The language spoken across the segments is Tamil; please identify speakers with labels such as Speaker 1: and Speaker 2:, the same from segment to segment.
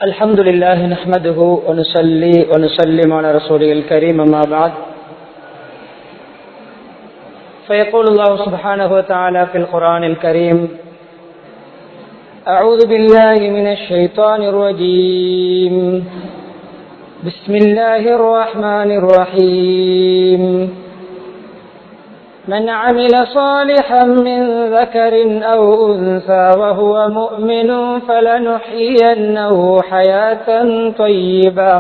Speaker 1: الحمد لله نحمده ونصلي ونسلم على رسوله الكريم أما بعد فيقول الله سبحانه وتعالى في القرآن الكريم أعوذ بالله من الشيطان الرجيم بسم الله الرحمن الرحيم من عمل صالحا من ذكر أو أنثى وهو مؤمن فلنحيينه حياة طيبة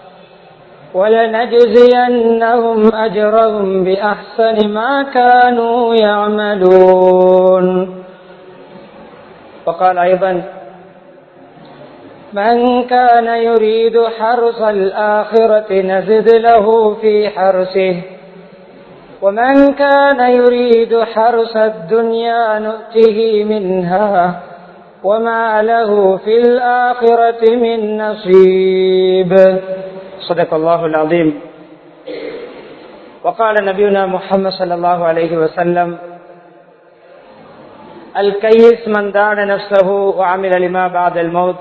Speaker 1: ولنجزينهم أجرهم بأحسن ما كانوا يعملون. وقال أيضا من كان يريد حرث الآخرة نزد له في حرثه ومن كان يريد حرث الدنيا نؤته منها وما له في الآخرة من نصيب. صدق الله العظيم. وقال نبينا محمد صلى الله عليه وسلم الكيس من دان نفسه وعمل لما بعد الموت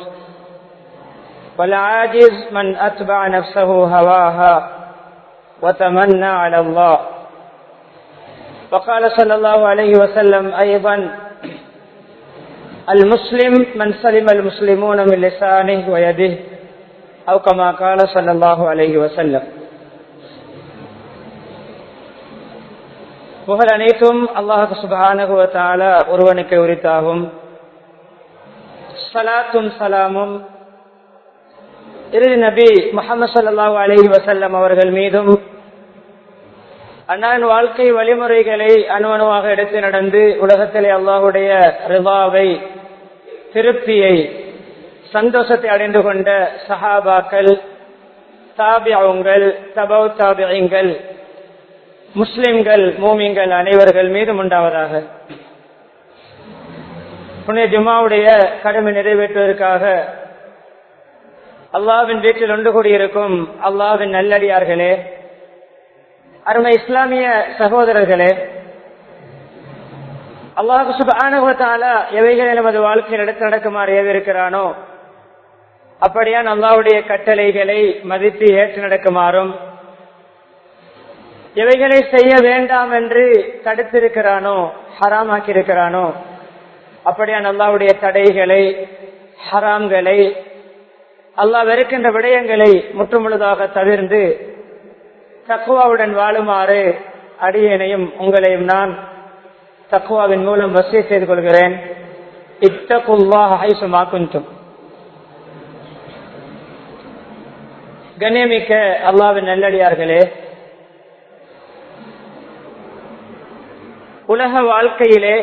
Speaker 1: والعاجز من أتبع نفسه هواها وتمنى على الله. وقال صلى الله عليه وسلم أيضا المسلم من سلم المسلمون من لسانه ويده أو كما قال صلى الله عليه وسلم. புகழ் அனைத்தும் அல்லாஹ் சுப்ஹானஹு வ தஆலா ஒருவனுக்கு உரித்தாகும். ஸலாத்தும் ஸலாமும் இறுதி நபி முஹம்மது ஸல்லல்லாஹு அலைஹி வஸல்லம் அவர்கள் மீதும் அன்னாரின் வாழ்க்கை வழிமுறைகளை அணுவணுவாக எடுத்து நடந்து உலகத்திலே அல்லாஹுடைய ரிதாவை, திருப்தியை, சந்தோஷத்தை அடைந்து கொண்ட சஹாபாக்கள், தாபிஊன்கள், தபௌ தாபிஈன்கள், முஸ்லிம்கள், மூமின்கள் அனைவர்கள் மீதும் உண்டாவதாக. புனித ஜும்ஆவுடைய கடமை நிறைவேற்றுவதற்காக அல்லாஹ்வின் வீட்டில் ஒன்று கூடியிருக்கும் அல்லாஹ்வின் நல்லடியார்களே, அருமை இஸ்லாமிய சகோதரர்களே, அல்லாஹ் சுப்ஹானஹு வ தஆலா எவைகளை நமது வாழ்க்கையில் எடுத்து நடக்குமாறு ஏவிருக்கிறானோ அப்படியான் அல்லாஹ்வுடைய கட்டளைகளை மதித்து ஏற்று நடக்குமாறும், எவைகளை செய்ய வேண்டாம் என்று தடுத்திருக்கிறானோ, ஹராமாக்கி இருக்கிறானோ அப்படியான் அல்லாஹ்வுடைய தடைகளை, ஹராம்களை, அல்லாஹ் வெறுக்கின்ற விடயங்களை முற்றுமுழுதாக தவிர்ந்து தக்வாவுடன் வாழுமாறு அடியேனையும் உங்களையும் நான் தக்வாவின் மூலம் வசிய செய்து கொள்கிறேன். இத்தகுல்லாஹ ஹைசுமா குன்தும். கண்ணியமிக்க அல்லாஹ்வின் நல்லடியார்களே, உலக வாழ்க்கையிலே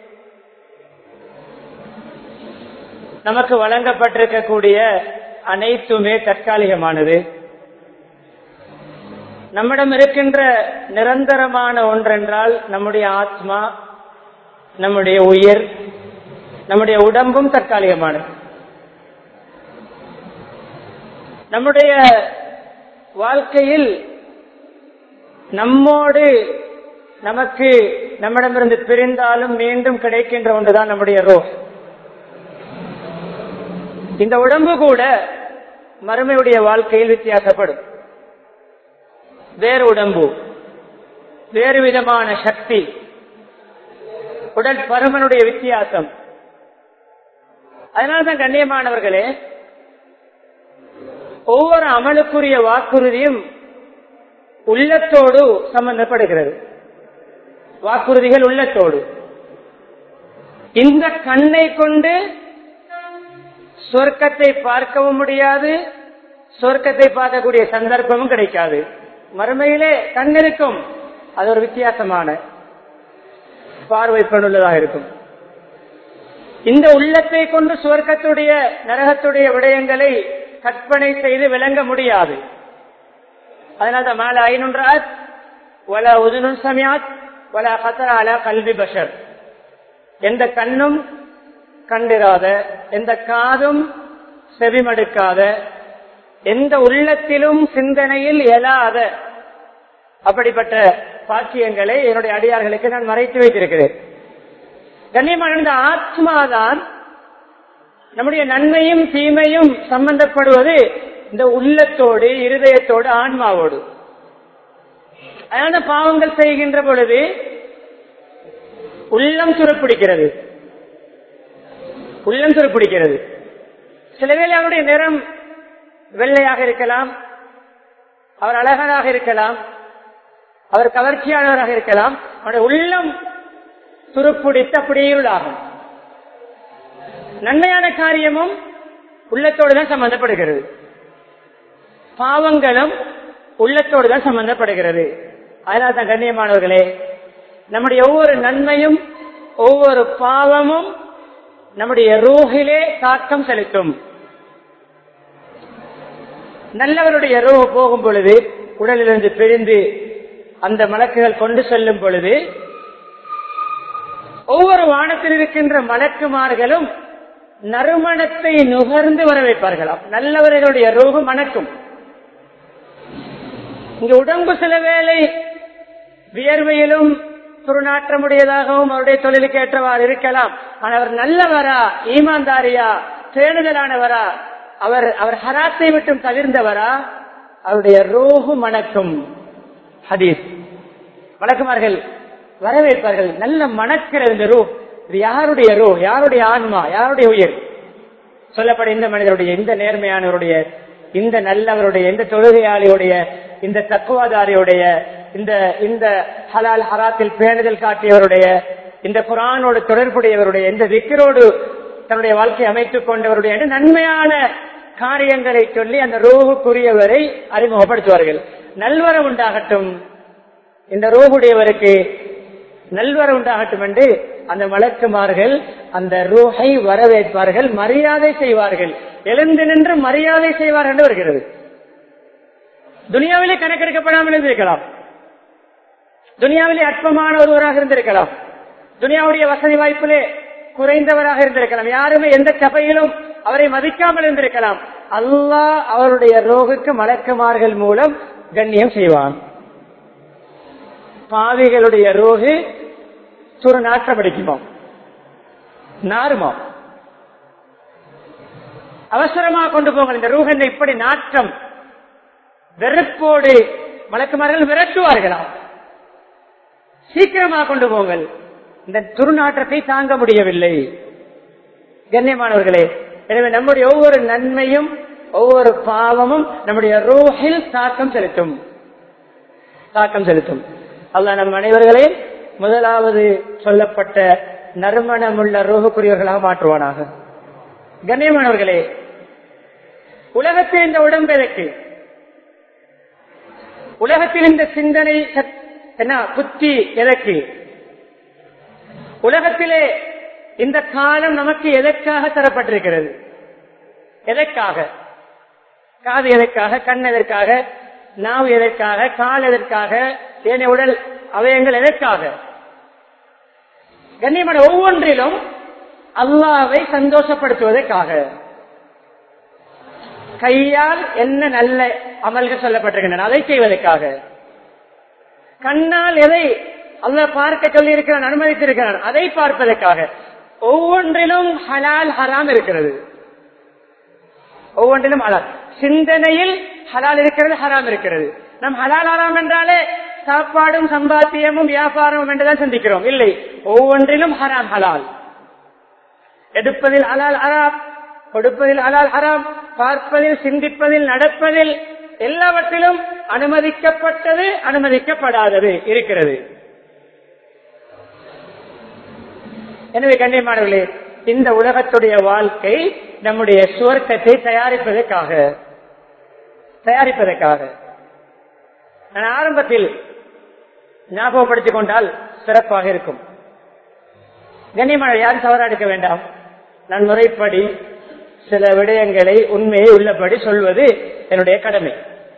Speaker 1: நமக்கு வழங்கப்பட்டிருக்கக்கூடிய அனைத்துமே தற்காலிகமானது. நம்மிடம் இருக்கின்ற நிரந்தரமான ஒன்றென்றால் நம்முடைய ஆத்மா, நம்முடைய உயிர், நம்முடைய உடம்பும் தற்காலிகமானது. நம்முடைய வாழ்க்கையில் நம்மோடு நமக்கு நம்மிடமிருந்து பிரிந்தாலும் மீண்டும் கிடைக்கின்ற ஒன்றுதான் நம்முடைய ரூஹ். இந்த உடம்பு கூட மறுமையுடைய வாழ்க்கையில் வித்தியாசப்படும். வேறு உடம்பு, வேறு விதமான சக்தி, உடல் பருமனுடைய வித்தியாசம். அதனால்தான் கண்ணியமானவர்களே, ஒவ்வொரு அமலுக்குரிய வாக்குறுதியும் உள்ளத்தோடு சம்பந்தப்படுகிறது. வாக்குறுதிகள் உள்ளத்தோடு. இந்த கண்ணை கொண்டு சொர்க்கத்தை பார்க்கவும் முடியாது, சொர்க்கத்தை பார்க்கக்கூடிய சந்தர்ப்பமும் கிடைக்காது. மறுமையிலே கண் இருக்கும், அது ஒரு வித்தியாசமான பார்வை கொண்டுள்ளதாக இருக்கும். இந்த உள்ளத்தை கொண்டு சுவர்க்கத்துடைய, நரகத்துடைய விடயங்களை கற்பனை செய்து விளங்க முடியாது. அதனால மால ஐனுன்றாத் வலா உதுனுன் சமியாத் வலா கதர அலா கல்வி பஷர். எந்த கண்ணும் கண்டிராத, எந்த காதும் செவிமடுக்காத, எந்த உள்ளத்திலும் சிந்தனையில் எழாத அப்படிப்பட்ட பாக்கியங்களை என்னுடைய அடியார்களுக்கு நான் மறைத்து வைத்திருக்கிறேன். கண்ணியமான இந்த ஆத்மாதான் நம்முடைய நன்மையும் தீமையும் சம்பந்தப்படுவது இந்த உள்ளத்தோடு, இருதயத்தோடு, ஆன்மாவோடு. அதனால பாவங்கள் செய்கின்ற பொழுது உள்ளம் துருப்பிடிக்கிறது. உள்ளம் துருப்பிடிக்கிறது. சில வேளை அவருடைய நிறம் வெள்ளையாக இருக்கலாம், அவர் அழகாக இருக்கலாம், அவர் கவர்ச்சியானவராக இருக்கலாம். அவருடைய உள்ளம் துருப்பிடித்து அப்படியே இருளாகும். நன்மையான காரியமும் உள்ளத்தோடு தான் சம்பந்தப்படுகிறது, பாவங்களும் உள்ளத்தோடு தான் சம்பந்தப்படுகிறது. அதனால தான் கண்ணியமானவர்களே, நம்முடைய ஒவ்வொரு நன்மையும் ஒவ்வொரு பாவமும் நம்முடைய ரூஹிலே தாக்கம் செலுத்தும். நல்லவருடைய ரூஹ் போகும் பொழுது, உடலிலிருந்து பிரிந்து அந்த மலக்குகள் கொண்டு செல்லும் பொழுது, ஒவ்வொரு வானத்தில் இருக்கின்ற மலக்குமார்களும் நறுமணத்தை நுகர்ந்து வரவேற்பார்களாம். நல்லவர்களுடைய ரூஹ் மணக்கும். இங்கு உடம்பு சில வேளை வியர்வையிலும் துர்நாற்றமுடையதாகவும் அவருடைய தொழிலுக்கு ஏற்றவாறு இருக்கலாம். ஆனால் அவர் நல்லவரா, ஈமான்தாரியா, பேணுதலானவரா, அவர் ஹராத்தை விட்டும் தவிர்ந்தவரா, அவருடைய ரூஹு மணக்கும். ஹதீஸ் மலக்குமார்கள் வரவேற்பார்கள். நல்ல மணக்கிறது இந்த ரூஹ். இது யாருடைய ரூஹ், யாருடைய ஆன்மா, யாருடைய உயிர்? சொல்லப்படும் இந்த மனிதருடைய, இந்த நேர்மையானவருடைய, இந்த நல்லவருடைய, இந்த தொழுகையாளியுடைய, இந்த தக்குவாதாரியுடைய, இந்த ஹலால் ஹராத்தில் பேணுதல் காட்டியவருடைய, இந்த குர்ஆனோடு தொடர்புடையவருடைய, இந்த திக்ரோடு தன்னுடைய வாழ்க்கையை அமைத்துக் கொண்டவருடைய நன்மையான காரியங்களை சொல்லி அந்த ரூஹுக்குரியவரை அறிமுகப்படுத்துவார்கள். நல்வரம் உண்டாகட்டும், இந்த ரூஹுடையவருக்கு நல்வரம் உண்டாகட்டும் என்று அந்த மலக்குமார்கள் அந்த ரூஹை வரவேற்பார்கள், மரியாதை செய்வார்கள். எழுந்து நின்று மரியாதை செய்வார்கள் என்று வருகிறது. துனியாவிலே கணக்கெடுக்கப்படாமல் இருந்திருக்கலாம், துனியாவிலே அற்பமான ஒருவராக இருந்திருக்கலாம், துனியாவுடைய வசதி வாய்ப்பிலே குறைந்தவராக இருந்திருக்கலாம், யாருமே எந்த சபையிலும் அவரை மதிக்காமல் இருந்திருக்கலாம். அல்லாஹ் அவருடைய ரோகுக்கு மலக்குமார்கள் மூலம் கண்ணியம் செய்வான். பாவிகளுடைய ரோகு சுர நாற்றம் அடிக்குமா, நாருமா, அவசரமாக கொண்டு போங்கள் இந்த ரூஹன் இப்படி நாற்றம், வெறுப்போடு மலக்குமார்கள் விரட்டுவார்களாம். சீக்கிரமாக கொண்டு போங்கள், இந்த துர்நாற்றத்தை தாங்க முடியவில்லை. கண்ணியமானவர்களே, எனவே நம்முடைய ஒவ்வொரு நன்மையும் ஒவ்வொரு பாவமும் நம்முடைய ரூஹில் தாக்கம் செலுத்தும். அல்லாஹ் நம் அனைவர்களே முதலாவது சொல்லப்பட்ட நறுமணமுள்ள ரூஹுக்குரியவர்களாக மாற்றுவானாக. கண்ணியமானவர்களே, உலகத்தில் இந்த உடம்பு எதற்கு? உலகத்தில் இந்த சிந்தனை என்ன, புத்தி எதற்கு? உலகத்திலே இந்த காலம் நமக்கு எதற்காக தரப்பட்டிருக்கிறது? எதற்காக? காது எதற்காக? கண் எதற்காக? நாவு எதற்காக? கால் எதற்காக? ஏனைய உடல் அவயங்கள் எதற்காக? கண்ணியமான ஒவ்வொன்றிலும் அல்லாஹ்வை சந்தோஷப்படுத்துவதற்காக. கையால் என்ன நல்ல அமல்கள் சொல்லப்பட்டிருக்கின்றன அதை செய்வதற்காக. கண்ணால் எதை அல்லாஹ் பார்க்க சொல்லி இருக்கிறான், அனுமதித்திருக்கிறான் அதை பார்ப்பதற்காக. ஒவ்வொன்றிலும் ஹலால் ஹராம் இருக்கிறது. ஒவ்வொன்றிலும் ஹலால், சிந்தனையில் ஹலால் இருக்கிறது, ஹராம் இருக்கிறது. நம் ஹலால் ஹராம் என்றாலே சாப்பாடும் சம்பாத்தியமும் வியாபாரமும் என்றுதான் சிந்திக்கிறோம். இல்லை, ஒவ்வொன்றிலும் ஹராம் ஹலால். எடுப்பதில் ஹலால் ஹராம், கொடுப்பதில் ஹலால் ஹராம், பார்ப்பதில், சிந்திப்பதில், நடப்பதில், எல்லாவற்றிலும் அனுமதிக்கப்பட்டது அனுமதிக்கப்படாதது இருக்கிறது. எனவே கண்ணியமானவர்களே, இந்த உலகத்துடைய வாழ்க்கை நம்முடைய சுவர்க்கத்தை தயாரிப்பதற்காக நான் ஆரம்பத்தில் ஞாபகப்படுத்திக் கொண்டால் சிறப்பாக இருக்கும். கண்ணியமான யாரும் தவறா எடுக்க வேண்டாம். நான் முறைப்படி சில விடயங்களை உண்மையை உள்ளபடி சொல்வது என்னுடைய கடமை.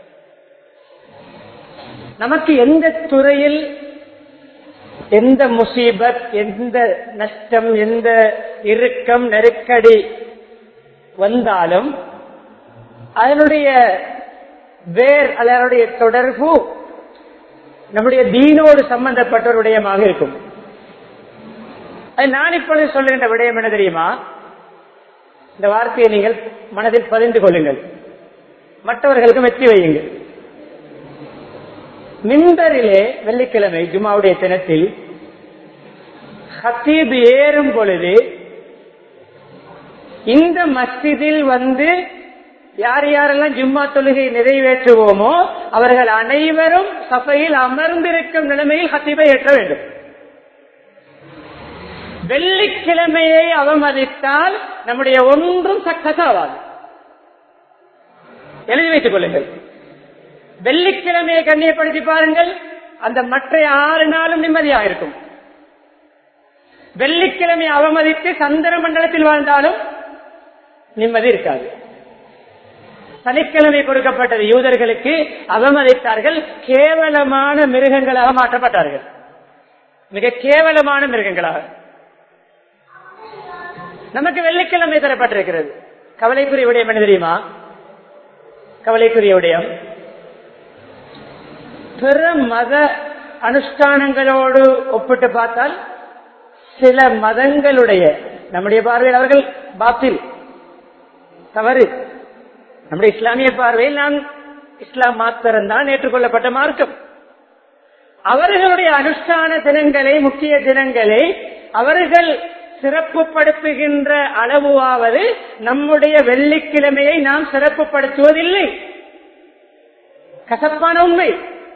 Speaker 1: நமக்கு எந்த துறையில் எந்த முசீபத், எந்த நஷ்டம், எந்த இறுக்கம், நெருக்கடி வந்தாலும் அதனுடைய வேர், அதனுடைய தொடர்பு நம்முடைய தீனோடு சம்பந்தப்பட்ட ஒரு விடயமாக இருக்கும். அது நான் இப்பொழுது சொல்லுகின்ற விடயம் என்ன தெரியுமா? இந்த வார்த்தையை நீங்கள் மனதில் பதிந்து கொள்ளுங்கள், மற்றவர்களுக்கு வெற்றி வையுங்கள். மிம்பரிலே வெள்ளிக்கிழமை ஜும்மாவுடைய தினத்தில் ஹத்தீப் ஏறும் பொழுது இந்த மஸ்ஜிதில் வந்து யார் யாரெல்லாம் ஜும்மா தொழுகை நிறைவேற்றுவோமோ அவர்கள் அனைவரும் சபையில் அமர்ந்திருக்கும் நிலைமையில் ஹத்தீபை ஏற்ற வேண்டும். வெள்ளிக்கிழமையை அவமதித்தால் நம்முடைய ஒன்றும் சக்சஸ் ஆகாது. எழுதி வைத்துக் கொள்ளுங்கள். வெள்ளிக்கிழமையை கண்ணியப்படுத்தி பாருங்கள், அந்த மற்ற 6 நாளும் நிம்மதியாக இருக்கும். வெள்ளிக்கிழமை அவமதித்து சந்திர மண்டலத்தில் வாழ்ந்தாலும் நிம்மதி இருக்காது. சனிக்கிழமை கொடுக்கப்பட்டது யூதர்களுக்கு, அவமதித்தார்கள், கேவலமான மிருகங்களாக மாற்றப்பட்டார்கள், மிக கேவலமான மிருகங்களாக. நமக்கு வெள்ளிக்கிழமை தரப்பட்டிருக்கிறது. கவலைக்குரிய விடயம் என்ன தெரியுமா? கவலைக்குரிய விடயம், பிற மத அனுஷ்டானங்களோடு ஒப்பிட்டு பார்த்தால் சில மதங்களுடைய, நம்முடைய பார்வையில் அவர்கள் பாத்தில் தவறு, நம்முடைய இஸ்லாமிய பார்வையில் நான் இஸ்லாம் மாத்திரம்தான் ஏற்றுக்கொள்ளப்பட்ட மார்க்கம். அவர்களுடைய அனுஷ்டான தினங்களை, முக்கிய தினங்களை அவர்கள் சிறப்புப்படுத்துகின்ற அளவாவது நம்முடைய வெள்ளிக்கிழமையை நாம் சிறப்புப்படுத்துவதில்லை. கசப்பான உண்மை.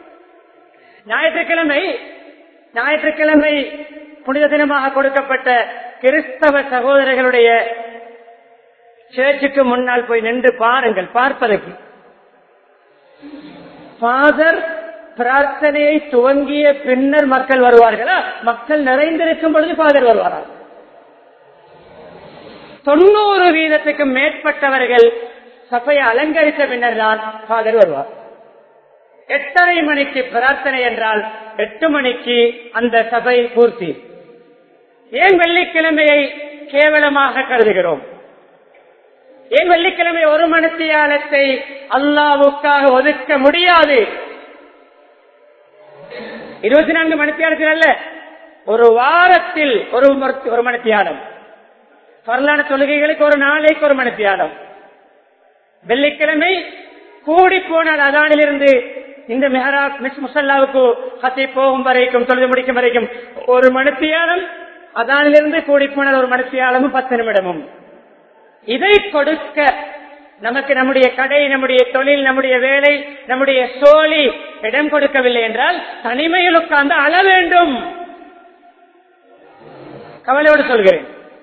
Speaker 1: ஞாயிற்றுக்கிழமை புனித தினமாக கொடுக்கப்பட்ட கிறிஸ்தவ சகோதரர்களுடைய சர்ச்சுக்கு முன்னால் போய் நின்று பாருங்கள். பார்ப்பதற்கு ஃபாதர் பிரார்த்தனையை துவங்கிய பின்னர் மக்கள் வருவார்களா? மக்கள் நிறைந்திருக்கும் பொழுது ஃபாதர் வருவாரா? 90% மேற்பட்டவர்கள் சபையை அலங்கரித்த பின்னர் தான் ஃபாதர் வருவார். 8:30 மணிக்கு பிரார்த்தனை என்றால் 8 மணிக்கு அந்த சபை பூர்த்தி. ஏன் வெள்ளிக்கிழமையை கேவலமாக கருதுகிறோம்? ஏன் வெள்ளிக்கிழமை 1 மணித்தியாலத்தை அல்லாஹ்வுக்காக ஒதுக்க முடியாது? 24 மணித்தியாலத்தில் அல்ல, ஒரு வாரத்தில் ஒரு மணித்தியாலம். பரலான தொழுகைகளுக்கு ஒரு நாளைக்கு 1 மணித்தியாலம். வெள்ளிக்கிழமை கூடி போனால் அதானிலிருந்து இந்த மெஹராப் முசல்லாவுக்கு ஹத்தீப் போகும் வரைக்கும், தொழுது முடிக்கும் வரைக்கும் 1 மணித்தியாலம். அதானிலிருந்து கூடி போனால் 1 மணித்தியாலமும் 10 நிமிடமும். இதை கொடுக்க நமக்கு நம்முடைய கடை, நம்முடைய தொழில், நம்முடைய வேலை, நம்முடைய சோழி இடம் கொடுக்கவில்லை என்றால் தனிமையில் உட்கார்ந்து அழ வேண்டும். கவலையோடு சொல்கிறேன்.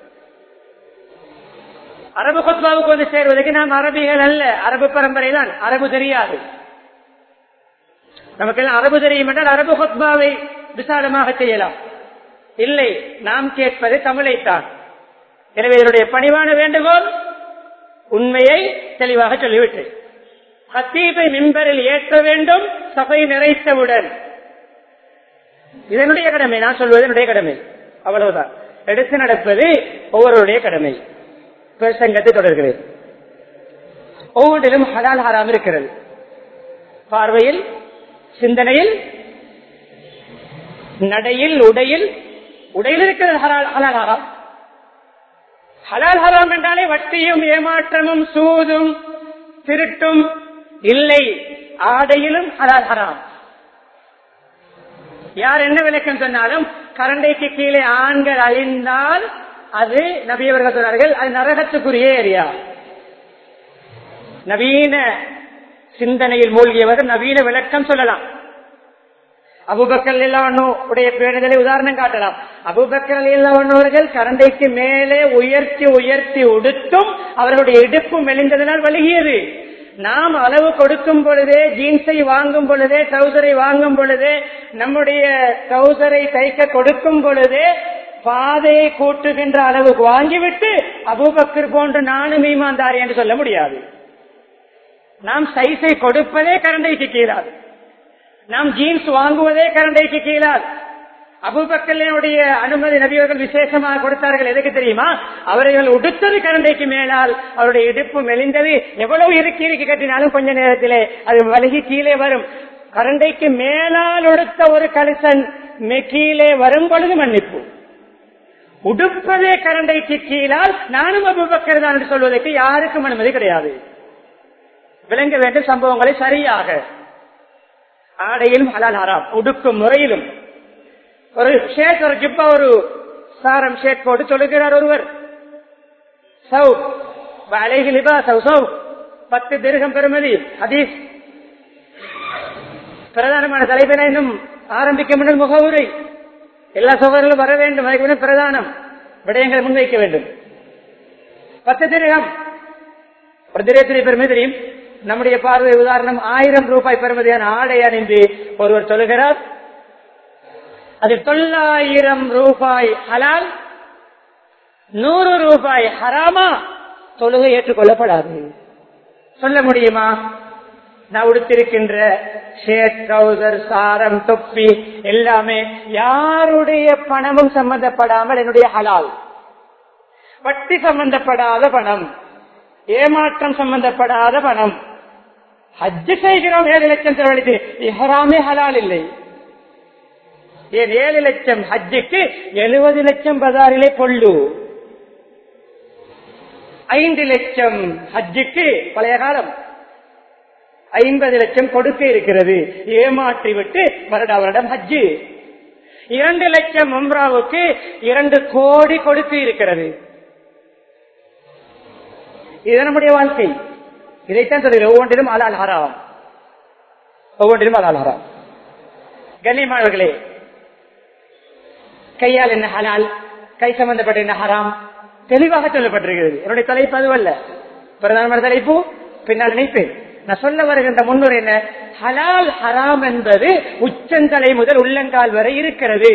Speaker 1: அரபு குத்பாவுக்கு வந்து சேர்வதற்கு நாம் அரபிகள் அல்ல, அரபு பரம்பரை தான். அரபு தெரியாது நமக்கு. அரபு தெரியும் என்றால் அரபு குத்பாவை விசாலமாக செய்யலாம். இல்லை, நாம் கேட்பது தமிழைத்தான். எனவே இதனுடைய பணிவான வேண்டுகோள், உண்மையை தெளிவாக சொல்லிவிட்டு ஹத்தீபை மிம்பரில் ஏற்ற வேண்டும், சபை நிறைத்தவுடன். இதனுடைய கடமை, நான் சொல்வது என்னுடைய கடமை, அவ்வளவுதான். எடுத்து நடப்பது ஒவ்வொருடைய கடமை. பிரசங்கத்தை தொடர்கிறேன். ஒவ்வொன்றிலும் ஹலால் ஹராம் இருக்கிறது. பார்வையில், சிந்தனையில், நடையில், உடையில் இருக்கிறது ஹலால் ஹராம். ஹலால் ஹராம் என்றாலே வட்டியும் ஏமாற்றமும் சூதும் திருட்டும் இல்லை. ஆடையிலும் ஹலால் ஹராம். யார் என்ன விளக்கம் சொன்னாலும் கரண்டைக்கு கீழே ஆண்கள் அழிந்தால் அது நபியவர்கள் சொன்னார்கள், அது நரகத்துக்குரிய ஏரியா. நவீன சிந்தனையில் மூழ்கியவர்கள் நவீன விளக்கம் சொல்லலாம். அபூபக்கர் ரலியல்லாஹு உடைய பேணுதலை உதாரணம் காட்டலாம். அபூபக்கர் ரலியல்லாஹு அவர்கள் கரண்டைக்கு மேலே உயர்த்தி உயர்த்தி உடுத்தும் அவர்களுடைய இடுப்பு மெலிந்ததனால் வலிகியது. நாம் அளவு கொடுக்கும் பொழுதே, ஜீன்ஸை வாங்கும் பொழுதே, ட்ரௌசரை வாங்கும் பொழுதே, நம்முடைய ட்ரௌசரை தைக்க கொடுக்கும் பொழுதே பாதையை கூட்டுகின்ற அளவுக்கு வாங்கிவிட்டு அபூபக்கர் போன்று நானும் ஈமான்தாரி என்று சொல்ல முடியாது. நாம் சைஸை கொடுப்பதே கரண்டைக்கு கீழாது. நாம் ஜீன்ஸ் வாங்குவதே கரண்டைக்கு கீழாது. அபூபக்கருடைய அனுமதி நபியவர்கள் விசேஷமாக கொடுத்தார்கள். எதுக்கு தெரியுமா? அவர்கள் உடுத்தது கரண்டைக்கு மேலால் அவருடைய இடுப்பு மெலிந்தது. எவ்வளவு இறுக்கி கட்டினாலும் கொஞ்ச நேரத்திலே அது வலகி கீழே வரும். கரண்டைக்கு மேலால் உடுத்த ஒரு கலசன் கீழே வரும் பொழுது மன்னிப்பு. உடுப்பதே கரண்டைக்கு கீழால் நானும் அபூபக்கர் தான் என்று சொல்வதற்கு யாருக்கும் அனுமதி கிடையாது. விளங்க வேண்டும் சம்பவங்களை சரியாக. ஆடையிலும் ஹலால் ஹராம், உடுக்கும் முறையிலும். ஒரு ஷேக், ஒரு ஜிப்பா, ஒரு சாரம் ஷேக் போட்டு சொல்லுகிறார் ஒருவர். 10 திர்ஹம் பெறுமதி. ஹதீஸ் பிரதானமான தலைப்பினை இன்னும் ஆரம்பிக்க முன்னர் முகவுரை. எல்லா சகோதரர்களும் வர வேண்டும். அதுக்கு பிரதானம் விடயங்களை முன்வைக்க வேண்டும். 10 திர்ஹம் ஒரு திரேத்திரை பெருமை தெரியும். நம்முடைய பார்வை உதாரணம் 1000 ரூபாய் பெறுமதியான ஆடை அணிந்து ஒருவர் சொல்லுகிறார், அது 900 ரூபாய் ஹலால், 100 ரூபாய் ஹராமா, தொழுகை ஏற்றுக்கொள்ளப்படாது. சொல்ல முடியுமா? நான் உடுத்திருக்கின்ற ஷர்ட், ட்ரௌசர், சாரம், தொப்பி எல்லாமே யாருடைய பணமும் சம்பந்தப்படாமல் என்னுடைய ஹலால். வட்டி சம்பந்தப்படாத பணம், ஏமாற்றம் சம்பந்தப்படாத பணம். ஹஜ்ஜு செய்கிறோம் 7 லட்சம் செலவழித்து, இஹ்ராமே ஹலால் இல்லை. ஏன் 7 லட்சம் ஹஜ்ஜுக்கு 70 லட்சம் பஜாரிலே கொள்ளு, 5 லட்சம் ஹஜ்ஜுக்கு பழைய காலம் 50 லட்சம் கொடுக்க இருக்கிறது. ஏமாற்றி விட்டு வருடா வருடம் ஹஜ்ஜு. 2 லட்சம் உம்ராவுக்கு 2 கோடி கொடுக்க இருக்கிறது. இது நம்முடைய வாழ்க்கை. இதைத்தான் சொல்கிறேன். ஒவ்வொன்றிலும் ஹலால் ஹராம், ஒவ்வொன்றிலும் ஹலால் ஹராம். கண்ணியமானவர்களே, கையால் என்ன ஹலால், கை சம்பந்தப்பட்ட என்ன ஹராம் தெளிவாக சொல்லப்பட்டிருக்கிறது. என்னுடைய தலைப்பு அதுவல்ல, பிரதானமான தலைப்பு பின்னால் நினைப்பேன். நான் சொல்ல வருகின்ற முன்னுரை என்ன? ஹலால் ஹராம் என்பது உச்சந்தலை முதல் உள்ளங்கால் வரை இருக்கிறது.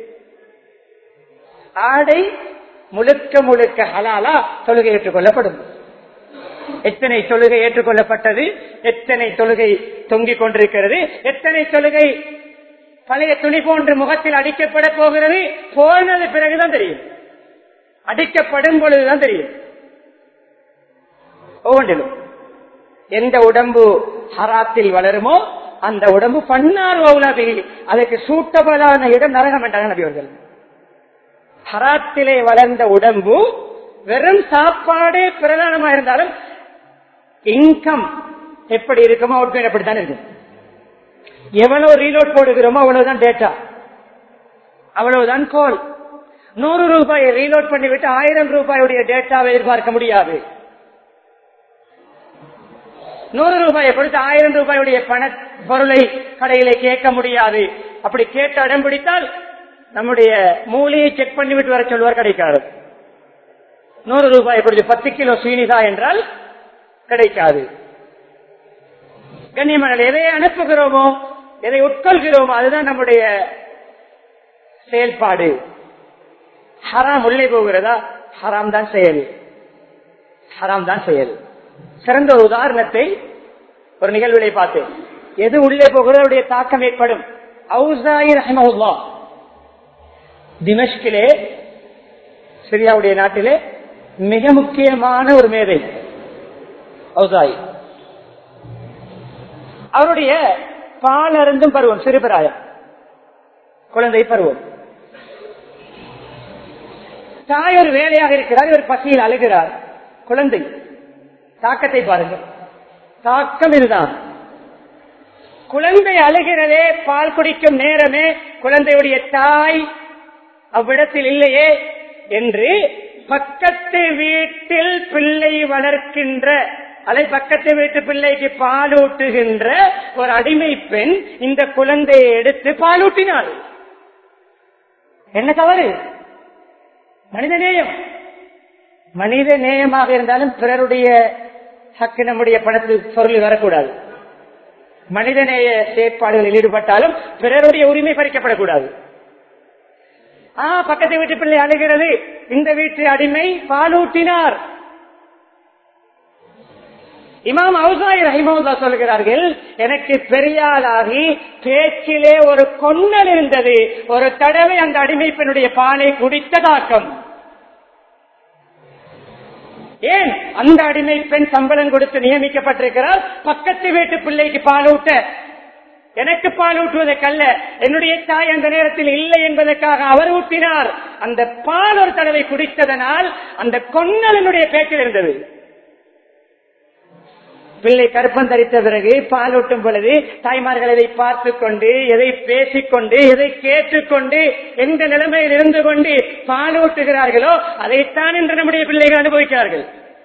Speaker 1: ஆடை முழுக்க முழுக்க ஹலாலா, தொழுகை ஏற்றுக்கொள்ளப்படும். எத்தனை தொழுகை ஏற்றுக்கொள்ளப்பட்டது, எத்தனை தொழுகை தொங்கிக் கொண்டிருக்கிறது, எத்தனை தொழுகை பழைய துணி போன்று முகத்தில் அடிக்கப்பட போகிறது, போனது பிறகுதான் தெரியும், அடிக்கப்படும் பொழுதுதான் தெரியும். ஒவ்வொன்றிலும் எந்த உடம்பு ஹராத்தில் வளருமோ அந்த உடம்பு பன்னார் வௌலபி, அதற்கு சூட்டபலான இடம் நரகம் என்றாங்க நபி அவர்கள். ஹராத்திலே வளர்ந்த உடம்பு வெறும் சாப்பாடே பிரதானமா இருந்தாலும் இன்கம் எப்படி இருக்குமோ அவுட்புட் அப்படித்தான் இருக்கும். எவ்வளவு ரீலோட் போடுகிறோமோ அவ்வளவுதான் டேட்டா, அவ்வளவுதான் கோல். 100 ரூபாயை ரீலோட் பண்ணிவிட்டு 1000 ரூபாயுடைய டேட்டாவை எதிர்பார்க்க முடியாது. 100 ரூபாயை கொடுத்து 1000 ரூபாயுடைய பண பொருளை கடையிலே கேட்க முடியாது. அப்படி கேட்டு அடம் பிடித்தால் நம்முடைய மூளையை செக் பண்ணிவிட்டு வர சொல்வார் கிடைக்காது. 100 ரூபாயை கொடுத்து 10 கிலோ சீனிதா என்றால் கிடைக்காது. கண்ணியமான எதை அனுப்புகிறோமோ, எதை உட்கொள்கிறோமோ அதுதான் நம்முடைய செயல்பாடு. ஹராம் உள்ளே போகிறதா, ஹராம் தான் செயல், ஹராம் தான் செயல். சிறந்த ஒரு உதாரணத்தை ஒரு நிகழ்விலை பார்த்தேன். எது உள்ளே போகிறதோ தாக்கம் ஏற்படும். அவுசாயி ரஹ்மத்துல்லாஹ் திமஷ்கிலே, சிரியாவுடைய நாட்டிலே மிக முக்கியமான ஒரு மேதை அவுசாயி. அவருடைய பால் அருந்தும் பருவம், சிறுபிராயம், குழந்தை பருவம். தாய் ஒரு வேலையாக இருக்கிறார், இவர் பசியில் அழுகிறார். குழந்தை தாக்கத்தை பாருங்கள், தாக்கம் இதுதான். குழந்தை அழுகிறதே, பால் குடிக்கும் நேரமே குழந்தையுடைய தாய் அவ்விடத்தில் இல்லையே என்று பக்கத்து வீட்டில் பிள்ளை வளர்க்கின்ற, அதை பக்கத்து வீட்டு பிள்ளைக்கு பாலூட்டுகின்ற ஒரு அடிமை பெண் இந்த குழந்தையை எடுத்து பாலூட்டினாள். என்ன தவறு? மனித நேயம். மனித நேயமாக இருந்தாலும் பிறருடைய ஹக்கு நம்முடைய பணத்து பொருள் வரக்கூடாது. மனிதநேய செயற்பாடுகளில் ஈடுபட்டாலும் பிறருடைய உரிமை பறிக்கப்படக்கூடாது. பக்கத்து வீட்டு பிள்ளை அழுகிறது, இந்த வீட்டு அடிமை பாலூட்டினார். இமாம் அவுசாயி ரஹிமஹுல்லாஹ் சொல்கிறார்கள், எனக்கு பெரியாளாகி பேச்சிலே ஒரு கொன்னல் இருந்தது. ஒரு தடவை அந்த அடிமை பெண்ணுடைய பாலை குடித்த தாக்கம். ஏன்? அந்த அடிமை பெண் சம்பளம் கொடுத்து நியமிக்கப்பட்டிருக்கிறார், பக்கத்து வீட்டு பிள்ளைக்கு பாலூட்ட. எனக்கு பால் ஊட்டுவதற்கல்ல, என்னுடைய தாய் அந்த நேரத்தில் இல்லை என்பதற்காக அவர் ஊட்டினார். அந்த பால் ஒரு தடவை குடித்ததனால் அந்த கொன்னல் என்னுடைய பேச்சில் இருந்தது. பிள்ளை கருப்பம் தரித்த பிறகு பால் ஊட்டும் பொழுது தாய்மார்கள் எதை பார்த்துக் கொண்டு, எதை பேசிக்கொண்டு, எதை கேட்டுக்கொண்டு, எந்த நிலைமையில் இருந்து கொண்டு பால் ஊட்டுகிறார்களோ அதைத்தான் என்று நம்முடைய பிள்ளைகள் அனுபவிக்கிறார்கள்.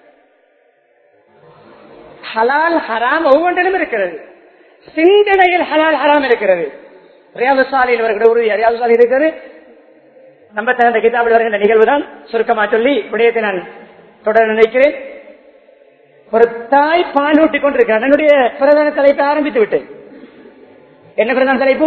Speaker 1: ஹலால் ஹராம் ஒவ்வொன்றிலும் இருக்கிறது. சிந்தனையில் ஹலால் ஹராம் இருக்கிறது. ரியாது சாலிஹின் அவர்களுடைய உறுதி ரியாது சாலிஹின் இருக்கிறது. நம்ம தகுந்த கிதாபில் வருகின்ற நிகழ்வு தான் சுருக்கமா சொல்லி விடயத்தை நான் தொடர நினைக்கிறேன். ஒரு தாய் பால் ஊட்டிக் கொண்டிருக்கிறார். என்னுடைய பிரதான தலைப்பை ஆரம்பித்து விட்டேன். என்ன பிரதான தலைப்பு?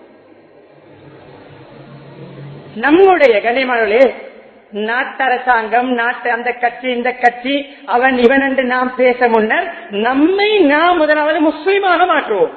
Speaker 1: நம்முடைய கண்ணியமானவர்களே, நாட்டு அரசாங்கம், நாட்டு அந்த கட்சி இந்த கட்சி அவன் இவன் என்று நாம் பேச முன்னர் நம்மை நாம் முதலாவது முஸ்லீமாக மாற்றுவோம்.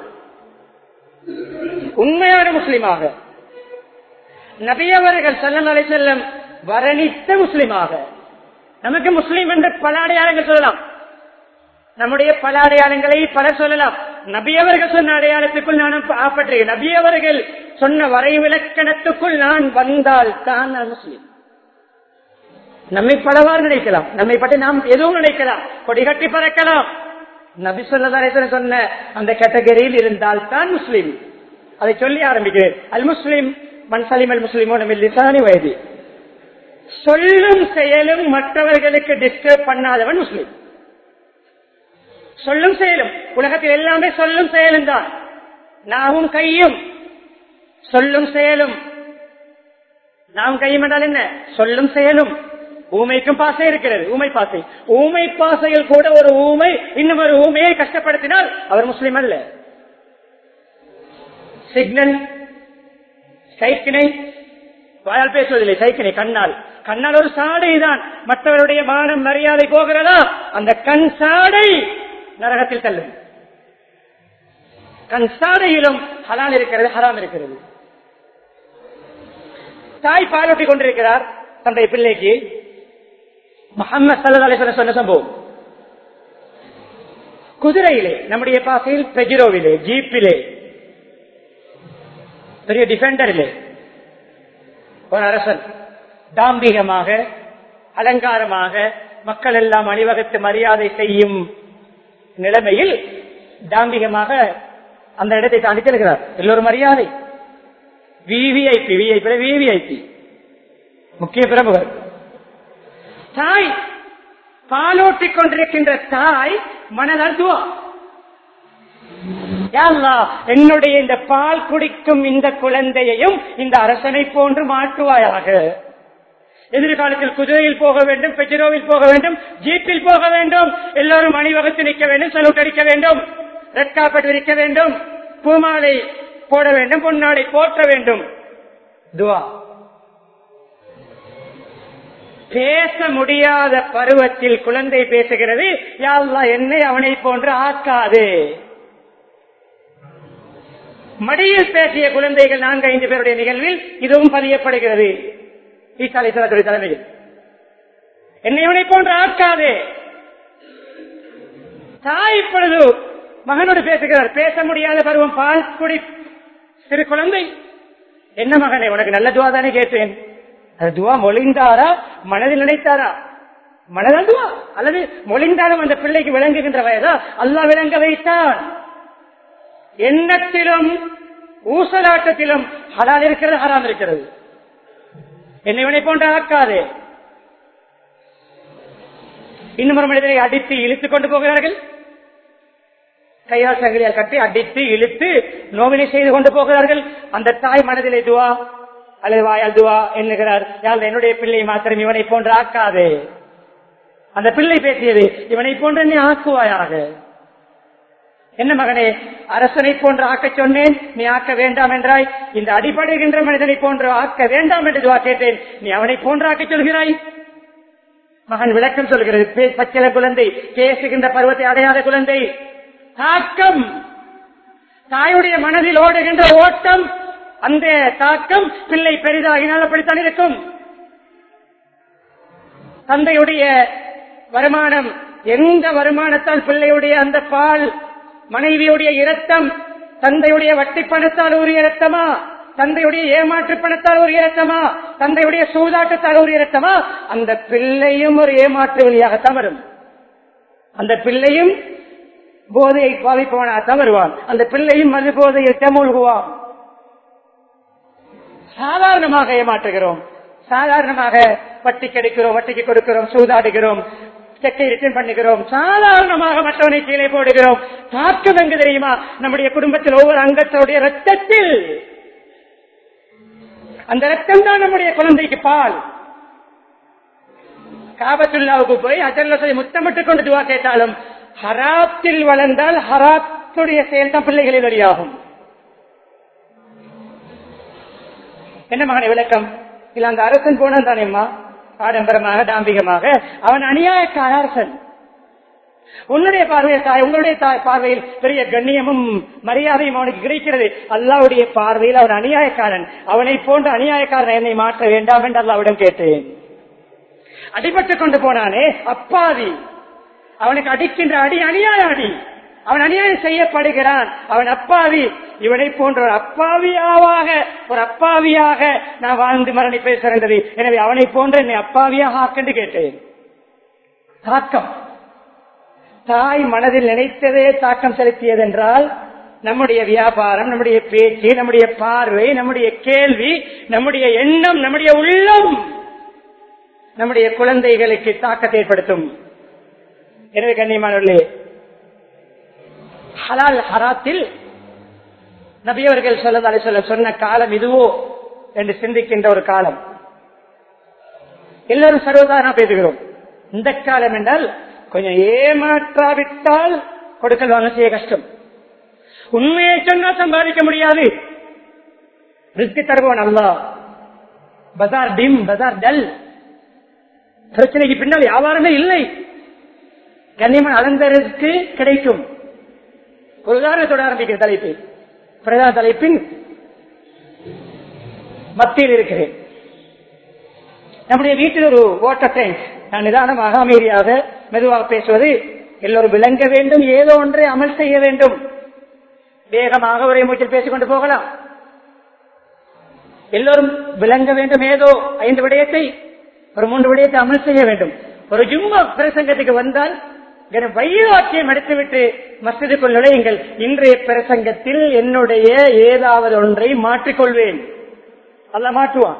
Speaker 1: உண்மையான முஸ்லீமாக, நபி அவர்கள் ஸல்லல்லாஹு அலைஹி வஸல்லம் வர்ணித்த முஸ்லீமாக. நமக்கு முஸ்லீம் என்று பல அடையாளங்கள் சொல்லலாம். நம்முடைய பல அடையாளங்களை பல சொல்லலாம். நபி அவர்கள் சொன்ன அடையாளத்துக்குள் நான் ஆப்பற்றேன். நபி அவர்கள் சொன்ன வரைவிலக்கணத்துக்குள் நான் வந்தால் தான் நான் முஸ்லீம். நம்மை பலவாறு நினைக்கலாம், நம்மை பற்றி நாம் எதுவும் நினைக்கலாம், கொடி கட்டி பறக்கலாம். நபி ஸல்லல்லாஹு அலைஹி வஸல்லம் சொன்ன அந்த கேட்டகரியில் இருந்தால் தான் முஸ்லீம். அதை சொல்லி ஆரம்பிக்கிறேன். அல் முஸ்லிம் மன் சலிமல் முஸ்லிமூன மின் லிசானி வ யதி. சொல்லும் செயலும் மற்றவர்களுக்கு டிஸ்டர்ப் பண்ணாதவன் முஸ்லீம். சொல்லும் செயலும், உலகத்தில் எல்லாமே சொல்லும் செயலும் தான். நாவும் கையும் சொல்லும் செயலும். நாவும் கையும் என்றால் என்ன? சொல்லும் செயலும். ஊமைக்கும் பாசை இருக்கிறது, ஊமை பாசை. ஊமை பாசையில் கூட ஒரு ஊமை இன்னும் ஒரு ஊமையை கஷ்டப்படுத்தினால் அவர் முஸ்லீம் அல்ல. சிக்னல், சைக்கினை வாயால் பேசுவதில்லை, சைக்கினை கண்ணால். கண்ணால் ஒரு சாடை தான். மற்றவருடைய மானம் மரியாதை போகிறதா? அந்த கண் சாடை நரகத்தில் தள்ளும். கண் சாடையிலும் ஹலால் இருக்கிறது, ஹராம் இருக்கிறது. தாய் பாலூட்டி கொண்டிருக்கிறார் தன்னுடைய பிள்ளைக்கு. முஹம்மது ஸல்லல்லாஹு அலைஹி வஸல்லம் சொன்ன சம்பவம். குதிரையிலே, நம்முடைய பாசையில் பெஜிரோவிலே, ஜீப்பிலே, பெரிய டிஃபெண்டரிலே ஒரு அரசன் தாம்பிகமாக அலங்காரமாக மக்கள் எல்லாம் அணிவகுத்து மரியாதை செய்யும் நிலைமையில் தாம்பிகமாக அந்த இடத்தை தாண்டி செல்கிறார். எல்லோரும் மரியாதை. விவிஐபி, விவிஐபி முக்கிய பிரமுகர். தாய் பாலூட்டிக் கொண்டிருக்கின்ற தாய் மனதால் துவா, யா அல்லாஹ், என்னுடைய இந்த பால் குடிக்கும் இந்த குழந்தையையும் இந்த அரசனை போன்று மாற்றுவாயாக. எதிர்காலத்தில் குதிரையில் போக வேண்டும், பெஜிரோவில் போக வேண்டும், ஜீப்பில் போக வேண்டும், எல்லோரும் அணிவகுத்து நிற்க வேண்டும், சலூட் அடிக்க வேண்டும், ரெட் கார்பெட் விரிக்க வேண்டும், பூமாலை போட வேண்டும், பொன்னாடை போற்ற வேண்டும். துவா. பேச முடியாத பருவத்தில் குழந்தை பேசுகிறது, யா அல்லாஹ், என்னை அவனை போன்று ஆக்காது. மடியில் பேசிய குழந்தைகள் 4-5 பேருடைய நிகழ்வில் இதுவும் பதியப்படுகிறது. ஈசா அலைஹிஸ்ஸலாத்துடைய தலைமையில், என்னை அவனை போன்று ஆக்காது. தாய் இப்பொழுது மகனோடு பேசுகிறார். பேச முடியாத பருவம், பால் குடி சிறு குழந்தை. என்ன மகனே, உனக்கு நல்ல துவா தானே கேட்டேன். அது துவா மொழிந்தாரா, மனதில் நினைத்தாரா? மனதால் துவா, அல்லது மொழிந்தாலும் அந்த பிள்ளைக்கு விளங்குகின்ற வயதா? அல்லாஹ் விளங்க வைத்தான். எண்ணத்திலும் ஊசலாட்டத்திலும் ஹலால் இருக்கிறது, ஹராம் இருக்கிறது. என்னை இவனை போன்ற ஆக்காது. இன்னும் ஒரு மனிதரை அடித்து இழுத்துக் கொண்டு போகிறார்கள். கையால் சங்கிலியால் கட்டி அடித்து இழுத்து நோவினை செய்து கொண்டு போகிறார்கள். அந்த தாய் மனதிலே துவா அல்லது வாயால் துவா என்கிறார், யார் என்னுடைய பிள்ளை மாத்திரம் இவனை போன்று ஆக்காது. அந்த பிள்ளை பேசியது, இவனை போன்று நீ ஆக்குவாயாக. என்ன மகனே, அரசனை போன்று ஆக்க சொன்னேன், நீ ஆக்க வேண்டாம் என்றாய். இந்த அடிபடுகின்ற மனிதனை போன்று ஆக்க வேண்டாம் என்று துவா கேட்டேன், நீ அவனை போன்று ஆக்க சொல்கிறாய். மகன் விளக்கம் சொல்கிறது. பச்சில குழந்தை, பேசுகின்ற பருவத்தை அடையாத குழந்தை. தாக்கம், தாயுடைய மனதில் ஓடுகின்ற ஓட்டம், அந்த தாக்கம் பிள்ளை பெரிதாகினால் அப்படித்தான் இருக்கும். தந்தையுடைய வருமானம், எந்த வருமானத்தால் பிள்ளையுடைய அந்த பால், மனைவியுடைய இரத்தம் தந்தையுடைய வட்டி பணத்தால் உரிய ரத்தமா, தந்தையுடைய ஏமாற்று பணத்தால் உரிய ரத்தமா, தந்தையுடைய சூதாட்டத்தால் உரிய ரத்தமா, அந்த பிள்ளையும் ஒரு ஏமாற்று வழியாகத்தான் வரும். அந்த பிள்ளையும் போதையை பாதிப்பவனாகத்தான் வருவான். அந்த பிள்ளையும் மது போதையில் மூழ்குவான். சாதாரணமாக ஏமாற்றுகிறோம், சாதாரணமாக வட்டி கிடைக்கிறோம், வட்டிக்கு கொடுக்கிறோம், சூதாடுகிறோம், செக்கை ரிட்டர்ன் பண்ணுகிறோம், சாதாரணமாக மற்றவனை கீழே போடுகிறோம். தாக்கம் எங்கு தெரியுமா? நம்முடைய குடும்பத்தில் ஒவ்வொரு அங்கத்தோடைய ரத்தத்தில். அந்த ரத்தம் தான் நம்முடைய குழந்தைக்கு பால். காபத்துல்லாவுக்கு போய் அஜர்லத்தை முத்தமிட்டுக் கொண்டு துவா கேட்டாலும் ஹராத்தில் வளர்ந்தால் ஹராத்துடைய செயல் தான் பிள்ளைகளில் வழியாகும். என்ன மகனை விளக்கம்? இல்ல அந்த அரசன் போனான் தானேம்மா, ஆடம்பரமாக டாம்பிகமாக, அவன் அநியாயக்கார அரசன். உன்னுடைய பார்வையில் தாய், உங்களுடைய பார்வையில் பெரிய கண்ணியமும் மரியாதையும் அவனுக்கு கிடைக்கிறது. அல்லாவுடைய பார்வையில் அவன் அநியாயக்காரன். அவனை போன்ற அநியாயக்காரன் என்னை மாற்ற வேண்டாம் என்று அல்லாவிடம் கேட்டேன். அடிபட்டுக் கொண்டு போனானே அப்பாவி, அவனுக்கு அடிக்கின்ற அடி அநியாய அடி. அவன் அநியாயம் செய்யப்படுகிறான், அவன் அப்பாவி. இவனை போன்ற ஒரு அப்பாவியாக நான் வாழ்ந்து மரணிப்பை சிறந்தது. எனவே அவனை போன்ற என்னை அப்பாவியாக ஆக்கென்று கேட்டேன். தாக்கம் தாய் மனதில் நினைத்ததே தாக்கம் செலுத்தியதென்றால் நம்முடைய வியாபாரம், நம்முடைய பேச்சு, நம்முடைய பார்வை, நம்முடைய கேள்வி, நம்முடைய எண்ணம், நம்முடைய உள்ளம் நம்முடைய குழந்தைகளுக்கு தாக்கத்தை ஏற்படுத்தும். எனவே கண்ணியமானவர்களே, ஹலால் ஹராத்தில் நபியவர்கள் ஸல்லல்லாஹு அலைஹி வஸல்லம் சொன்ன காலம் இதுவோ என்று சிந்திக்கின்ற ஒரு காலம். எல்லாரும் சர்வசாதாரண பேசுகிறோம். இந்த காலம் என்றால் கொஞ்சம் ஏமாற்றாவிட்டால் கொடுக்கல் வாங்க செய்ய கஷ்டம். உண்மையை சொன்னால் சம்பாதிக்க முடியாது. ரிஸ்க் தருவோம் அல்லாஹ். பஜார் டிம், பஜார் டல். பிரச்சனைக்கு பின்னால் வியாபாரமே இல்லை. கண்ணியமான அளந்தருக்கு கிடைக்கும். ஒரு உதாரணத்தோடு ஆரம்பிக்கிற தலைப்பு, பிரதான தலைப்பின் மத்தியில் இருக்கிறேன். நம்முடைய வீட்டில் ஒரு வாட்டர் டேங்க். நான் நிதானமாக அமைதியாக மெதுவாக பேசுவது எல்லோரும் விளங்க வேண்டும். ஏதோ ஒன்றை அமல் செய்ய வேண்டும். வேகமாக ஒரே மூச்சில் பேசிக்கொண்டு போகலாம். எல்லோரும் விளங்க வேண்டும். ஏதோ 5 விடயத்தை, ஒரு 3 விடயத்தை அமல் செய்ய வேண்டும். ஒரு ஜும்மா பிரசங்கத்துக்கு வந்தால் வைராக்கியம் எடுத்துவிட்டு மஸ்ஜிதுக்குள் நுழையுங்கள். இன்றைய பிரசங்கத்தில் என்னுடைய ஏதாவது ஒன்றை மாற்றிக்கொள்வேன். அல்லாஹ் மாற்றுவான்.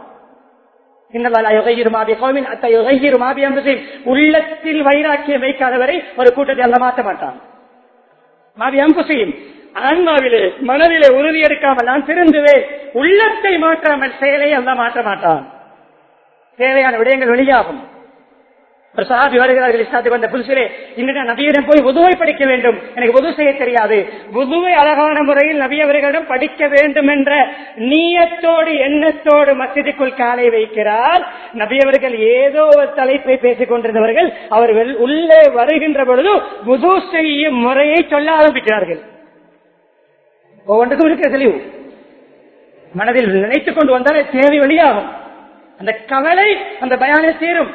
Speaker 1: உள்ளத்தில் வைராக்கியம் வைக்காதவரை ஒரு கூட்டத்தை அல்லாஹ் மாற்ற மாட்டான். மாவி அம்புசையும் ஆன்மாவிலே மனதிலே உறுதி எடுக்காமல் நான் திருந்துவேன், உள்ளத்தை மாற்றாமல் செயலை அல்லாஹ் மாற்ற மாட்டான். தேவையான விடயங்கள் வெளியாகும். ஒரு சஹாபி வருகிறார்கள் இஸ்லாத்துக்கு வந்த புதுசிலே, இன்று நான் நபியிடம் போய் வுதுவை படிக்க வேண்டும், எனக்கு வுது செய்ய தெரியாது. வுதுவை அழகான முறையில் நபி அவர்களிடம் படிக்க வேண்டும் என்ற நீயத்தோடு எண்ணத்தோடு மஸ்ஜிதுக்குள் காலை வைக்கிறார். நபி அவர்கள் ஏதோ ஒரு தலைப்பை பேசிக் கொண்டிருந்தவர்கள் அவர்கள் உள்ளே வருகின்ற பொழுது வுது செய்யும் முறையை சொல்ல ஆரம்பிக்கிறார்கள். ஒவ்வொன்றுக்கும் இருக்கிற தெளிவு மனதில் நினைத்துக் கொண்டு வந்தால் தேவை வெளியாகும். அந்த கவலை அந்த பயானை தீரும்.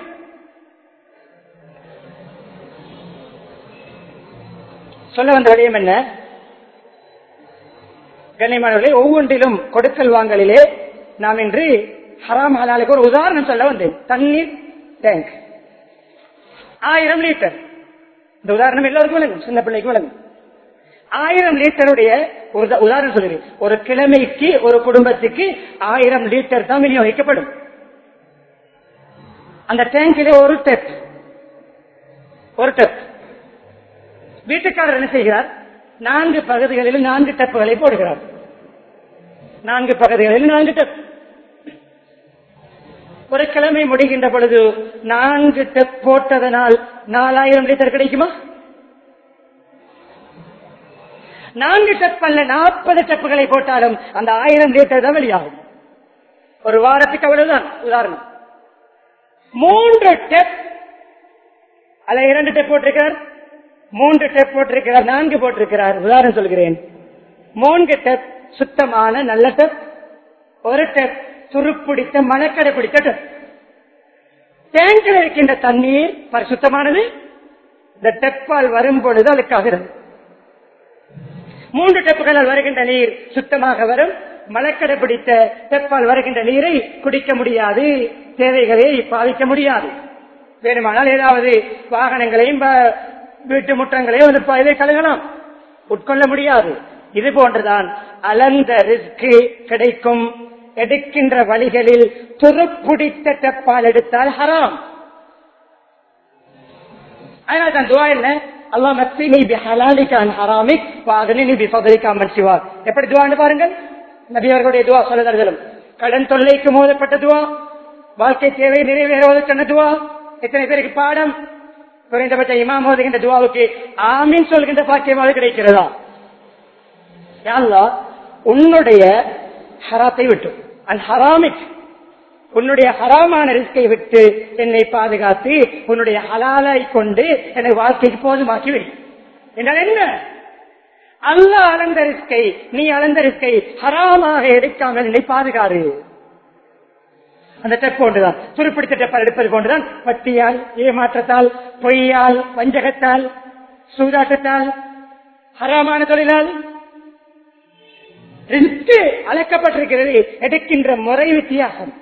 Speaker 1: சொல்ல வந்த விடயம் என்ன? கண்ணியமானவர்களே, ஒவ்வொன்றிலும் கொடுக்கல் வாங்கலிலே நாம் இன்று ஹராம் ஹலாலுக்கு ஒரு உதாரணம் சொல்ல வந்தேன். தண்ணீர் டேங்க் 1000 லிட்டர். இந்த உதாரணம் எல்லாருக்கும் விளங்கும், சின்ன பிள்ளைக்கு விளங்கும். 1000 லிட்டருடைய உதாரணம் சொல்லுறேன். ஒரு கிழமைக்கு ஒரு குடும்பத்துக்கு 1000 லிட்டர் தான் விநியோகிக்கப்படும். அந்த டேங்கிலே ஒரு டெப். வீட்டுக்காரர் என்ன செய்கிறார்? 4 பகுதிகளில் 4 டப்புகளை போடுகிறார். 4 பகுதிகளில் 4 டப். ஒரு கிழமை முடிகின்ற பொழுது 4 டப் போட்டதனால் 4000 லிட்டர் கிடைக்குமா? 4 டப் அல்ல, 40 டப்புகளை போட்டாலும் அந்த 1000 லிட்டர் தான் வெளியாகும். ஒரு வாரத்துக்கு அவ்வளவுதான். உதாரணம், 3 டப் அல்ல 2 டப் போட்டிருக்கிறார், 3 டப் போட்டிருக்கிறார், 4 போட்டிருக்கிறார். உதாரணம் சொல்கிறேன். 3 டப் சுத்தமான நல்ல டப், 1 டப் துருப்பிடித்த மணக்கடை பிடித்த டப். டேங்கில் இருக்கின்ற தண்ணீர் பரிசுத்தமானது. இந்த டப்பால் வரும் பொழுது அழுக்காகிறது. 3 டெப்புகளால் வருகின்ற நீர் சுத்தமாக வரும். மலக்கடை பிடித்த டெப்பால் வருகின்ற நீரை குடிக்க முடியாது, தேவைகளை பாவிக்க முடியாது. வேணுமானால் ஏதாவது வாகனங்களையும் வீட்டு முற்றங்களையும் இதை கழுகலாம், உட்கொள்ள முடியாது. இது போன்றுதான் அலந்த ரிஸ்க் கிடைக்கும். எடுக்கின்ற வழிகளில் துருப்பிடித்த டெப்பால் எடுத்தால் ஹராம். அதனால தான் துவா என்ன? அல்லாஹ் மக்ஃபினி பிஹலாலிக அன் ஹராமிக் வஅக்னினி பிஃதலிக அம்மன் சிவாக். எப்படி துவான்னு பாருங்கள். நபி அவர்களுடைய துவா சொல்லதர்களும் கடன் தொல்லைக்கு மோதப்பட்ட துவா, வாழ்க்கை தேவை நிறைவேறுவதற்கான துவா. எத்தனை பேருக்கு பாடம்? குறைந்தபட்ச இமாம் ஓதுகின்ற துவாவுக்கு ஆமீன் சொல்கின்ற பாக்கியமாக கிடைக்கிறதா? யா அல்லாஹ், உன்னுடைய ஹராத்தை விட்டு அன் ஹராமிக், உன்னுடைய ஹராமான ரிஸ்கை விட்டு என்னை பாதுகாத்து உன்னுடைய ஹலாலை கொண்டு என்னை வாழ்க்கைக்கு போதுமாக்கி வை என்றால் என்ன? அல்லாஹ் அளந்த ரிஸ்கை, நீ அளந்த ரிஸ்கை ஹராமாக எடுக்காமல் என்னை பாதுகாரு. அந்த டெப் போன்றுதான், துருப்பிடித்த டெப்பால் எடுப்பது போன்றுதான் வட்டியால், ஏமாற்றத்தால், பொய்யால், வஞ்சகத்தால், சூதாட்டத்தால், ஹராமான தொழிலால் ரிஸ்க் அழைக்கப்பட்டிருக்கிறது. எடுக்கின்ற முறை வித்தியாசம்.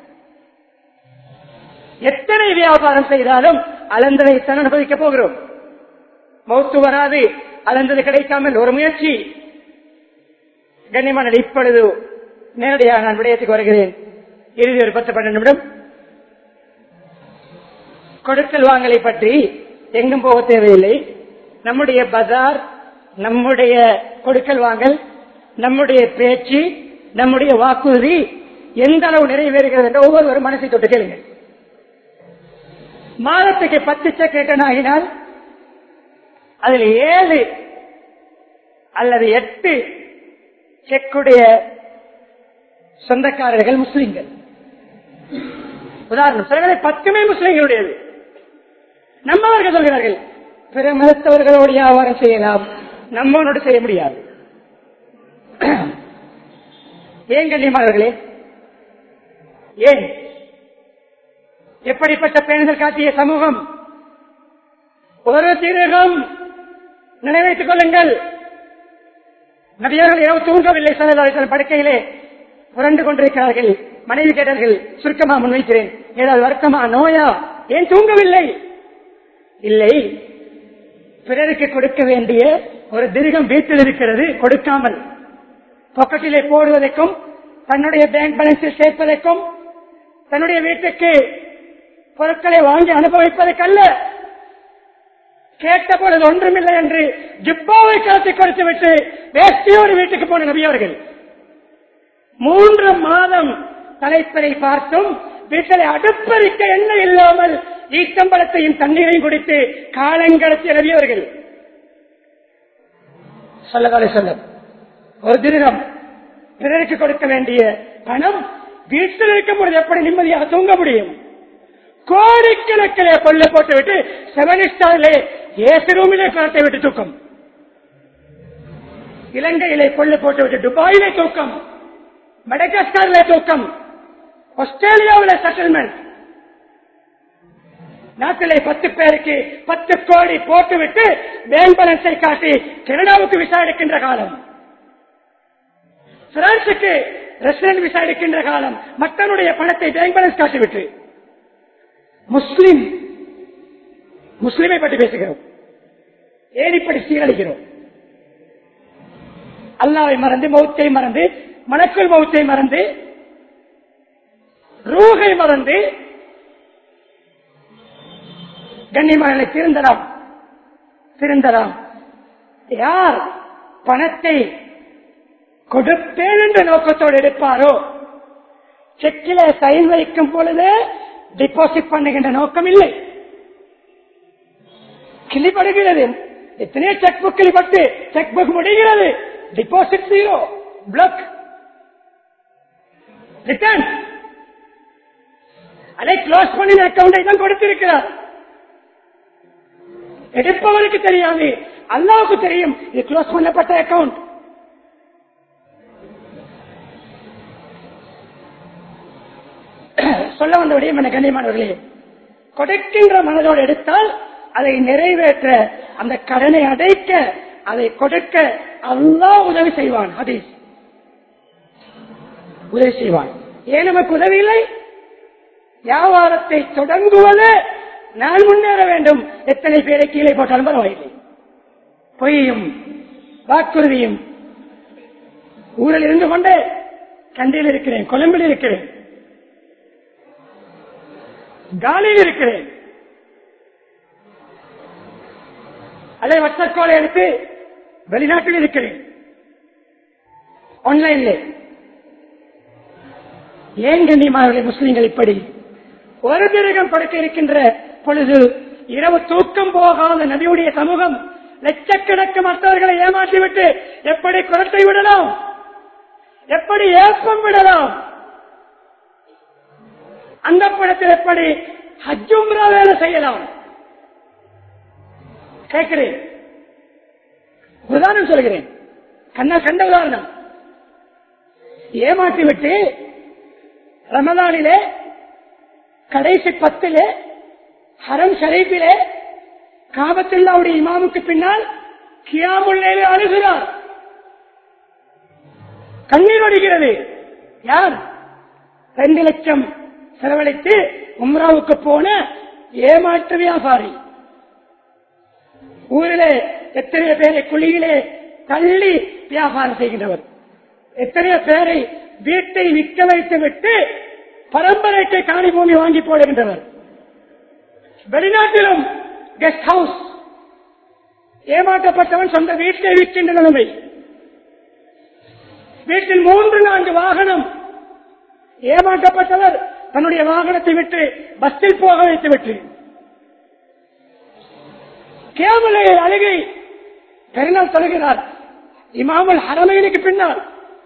Speaker 1: எத்தனை வியாபாரம் செய்தாலும் அளந்ததைத்தான் அனுபவிக்க போகிறோம். மௌத்து வராது, அளந்தது கிடைக்காமல் ஒரு முயற்சி. கண்ணியமான இப்பொழுது நேரடியாக நான் விடயத்துக்கு வருகிறேன். இறுதி ஒரு 10-12 நிமிடம். கொடுக்கல் வாங்கலை பற்றி எங்கும் போக தேவையில்லை. நம்முடைய பஜார், நம்முடைய கொடுக்கல் வாங்கல், நம்முடைய பேச்சு, நம்முடைய வாக்குறுதி எந்த அளவு நிறைவேறுகிறது என்று ஒவ்வொருவரும் மனசை தொட்டு கேளுங்கள். மாதத்துக்கு 10 செக் ரிட்டர்ன் ஆகினால் அதில் 7 அல்லது 8 செக்குடைய சொந்தக்காரர்கள் முஸ்லிம்கள். உதாரணம், சில 10 முஸ்லிம்களுடையது. நம்மவர்கள் சொல்கிறார்கள் பிற மதத்தவர்களோடு வியாபாரம் செய்யலாம், நம்மோடு செய்ய முடியாது. ஏன் கண்ணியமானவர்களே? ஏன்? எப்படிப்பட்ட பேணுதல் காட்டிய சமூகம்! ஒரு தீரகம் நினைவைத்துக் கொள்ளுங்கள். நபியர்கள் இரவு தூங்கவில்லை, படுக்கையிலே புரண்டு கொண்டிருக்கிறார்கள். மனைவி கேட்டார்கள், சுருக்கமா முன்வைக்கிறேன், ஏதாவது வருத்தமா, நோயா, ஏன் தூங்கவில்லை? இல்லை, பிறருக்கு கொடுக்க வேண்டிய ஒரு திரகம் வீட்டில் இருக்கிறது, கொடுக்காமல் பாக்கெட்டிலே போடுவதற்கும், தன்னுடைய பேங்க் பேலன்ஸில் சேர்ப்பதற்கும், தன்னுடைய வீட்டுக்கு பொருட்களை வாங்கி அனுபவிப்பதற்கல்ல. கேட்ட பொழுது ஒன்றுமில்லை என்று ஜிப்பாவை கலத்தி கொடுத்து விட்டு வேஷ்டியோடு வீட்டுக்கு போன நபியவர்கள் 3 மாதம் தலைப்பரை பார்த்தும் வீட்டிலே அடுப்பறிக்க எண்ணெய் இல்லாமல் ஈட்டம்பழத்தையும் தண்ணீரையும் குடித்து காலங்கடத்திய நபியவர்கள். சொல்ல ஒரு தினம் பிறருக்கு கொடுக்க வேண்டிய பணம் வீட்டில் இருக்கும் பொழுது எப்படி நிம்மதியாக தூங்க முடியும்? கோடிக்கணக்கிலே கொள்ள போட்டுவிட்டு 7 ஸ்டாரிலே ஏசி ரூமிலே கலத்தை விட்டு தூக்கம், இலங்கையிலே கொள்ள போட்டுவிட்டு துபாயிலே தூக்கம், மடகாஸ்கரிலே தூக்கம், ஆஸ்திரேலியாவிலே செட்டில்மெண்ட், நாட்டிலே 10 பேருக்கு 10 கோடி போட்டுவிட்டு பேங்க் பேலன்ஸை காட்டி கனடாவுக்கு விசா எடுக்கின்ற காலம், பிரான்சுக்கு ரெசிடென்ட் விசா எடுக்கின்ற காலம், மக்களுடைய பணத்தை பேங்க் பேலன்ஸ் காட்டிவிட்டு முஸ்லிமை பற்றி பேசுகிறோம். ஏன் இப்படி சீரழிக்கிறோம்? அல்லாஹ்வை மறந்து, மௌத்தை மறந்து, மலக்குல் மௌத்தை மறந்து, ரூஹை மறந்து கண்ணியமானவர்களை திருந்தலாம். யார் பணத்தை கொடுப்பேன் என்ற நோக்கத்தோடு எடுப்பாரோ, செக்கில சைன் வைக்கும் பொழுது டிபாசிட் பண்ணுகின்ற நோக்கம் இல்லை. கிளிப்படுகிறது, எத்தனையோ செக் புக் கிளிப்பட்டு செக் புக் முடிகிறது, டிபாசிட் 0, பிளாக், ரிட்டர்ன். அதை க்ளோஸ் பண்ணின அக்கௌண்டை தான் கொடுத்திருக்கிறார். எடுப்பவருக்கு தெரியாது, அல்லாஹ்வுக்கு தெரியும் இது க்ளோஸ் பண்ணப்பட்ட அக்கௌண்ட். சொல்ல வந்த விடயம் என்ன கண்ணியமானவர்களே? கொடுக்கின்ற மனதோடு எடுத்தால் அதை நிறைவேற்ற, அந்த கடனை அடைக்க, அதை கொடுக்க அல்லாஹ் உதவி செய்வான். ஹதீஸ் உதவி செய்வான். ஏன் நமக்கு உதவி இல்லை? வியாபாரத்தை தொடங்குவது நான் முன்னேற வேண்டும். எத்தனை பேரை கீழே போட்டாலும் பரவாயில்லை. பொய்யும் வாக்குறுதியும். ஊரில் இருந்து கொண்டு கண்டியில் இருக்கிறேன், கொழும்பில் இருக்கிறேன், காலியில் இருக்கிறேன். அதை வட்டக்கோலை எடுத்து வெளிநாட்டில் இருக்கிறேன், ஆன்லைன்ல. ஏன் கண்ணியமானவர்களே முஸ்லிம்கள் இப்படி ஒரு திரகம் படுக்க இருக்கின்ற பொழுது இரவு தூக்கம் போகாத நபியுடைய சமூகம் லட்சக்கணக்கு மற்றவர்களை ஏமாற்றிவிட்டு எப்படி குரட்டை விடலாம், எப்படி ஏப்பம் விடலாம், அந்த படத்தில் எப்படி ஹஜ் உம்ரா வேலை செய்யலாம் கேட்கிறேன். உதாரணம் சொல்கிறேன், கண்ட உதாரணம். ஏமாற்றிவிட்டு ரமலானிலே கடைசி 10 ஹரம் ஷரீஃபிலே காபத்துல்லாவுடைய இமாமுக்கு பின்னால் கியாமுல் லைல் அழுகிறார். கண்ணீர் வடிகிறது. யார்? 2 லட்சம் செலவழித்து உம்ராவுக்கு போன ஏமாற்று வியாபாரி. ஊரிலே எத்தனையோ பேரை குழியிலே தள்ளி வியாபாரம் செய்கின்றவர், எத்தனையோ பேரை வீட்டை விற்க வைத்து விட்டு பரம்பரைக்கு காணி பூமி வாங்கி போடுகின்றனர். வெளிநாட்டிலும் கெஸ்ட் ஹவுஸ். ஏமாற்றப்பட்டவன் சொந்த வீட்டை விற்கின்ற நிலைமை. வீட்டில் 3-4 வாகனம். ஏமாற்றப்பட்டவர் தன்னுடைய வாகனத்தை விட்டு பஸ்ஸில் போக வைத்து விட்டு கேவலை அழுகை பெருநாள் தொழுகிறார். இமாமுல் ஹரமைனுக்கு பின்னால்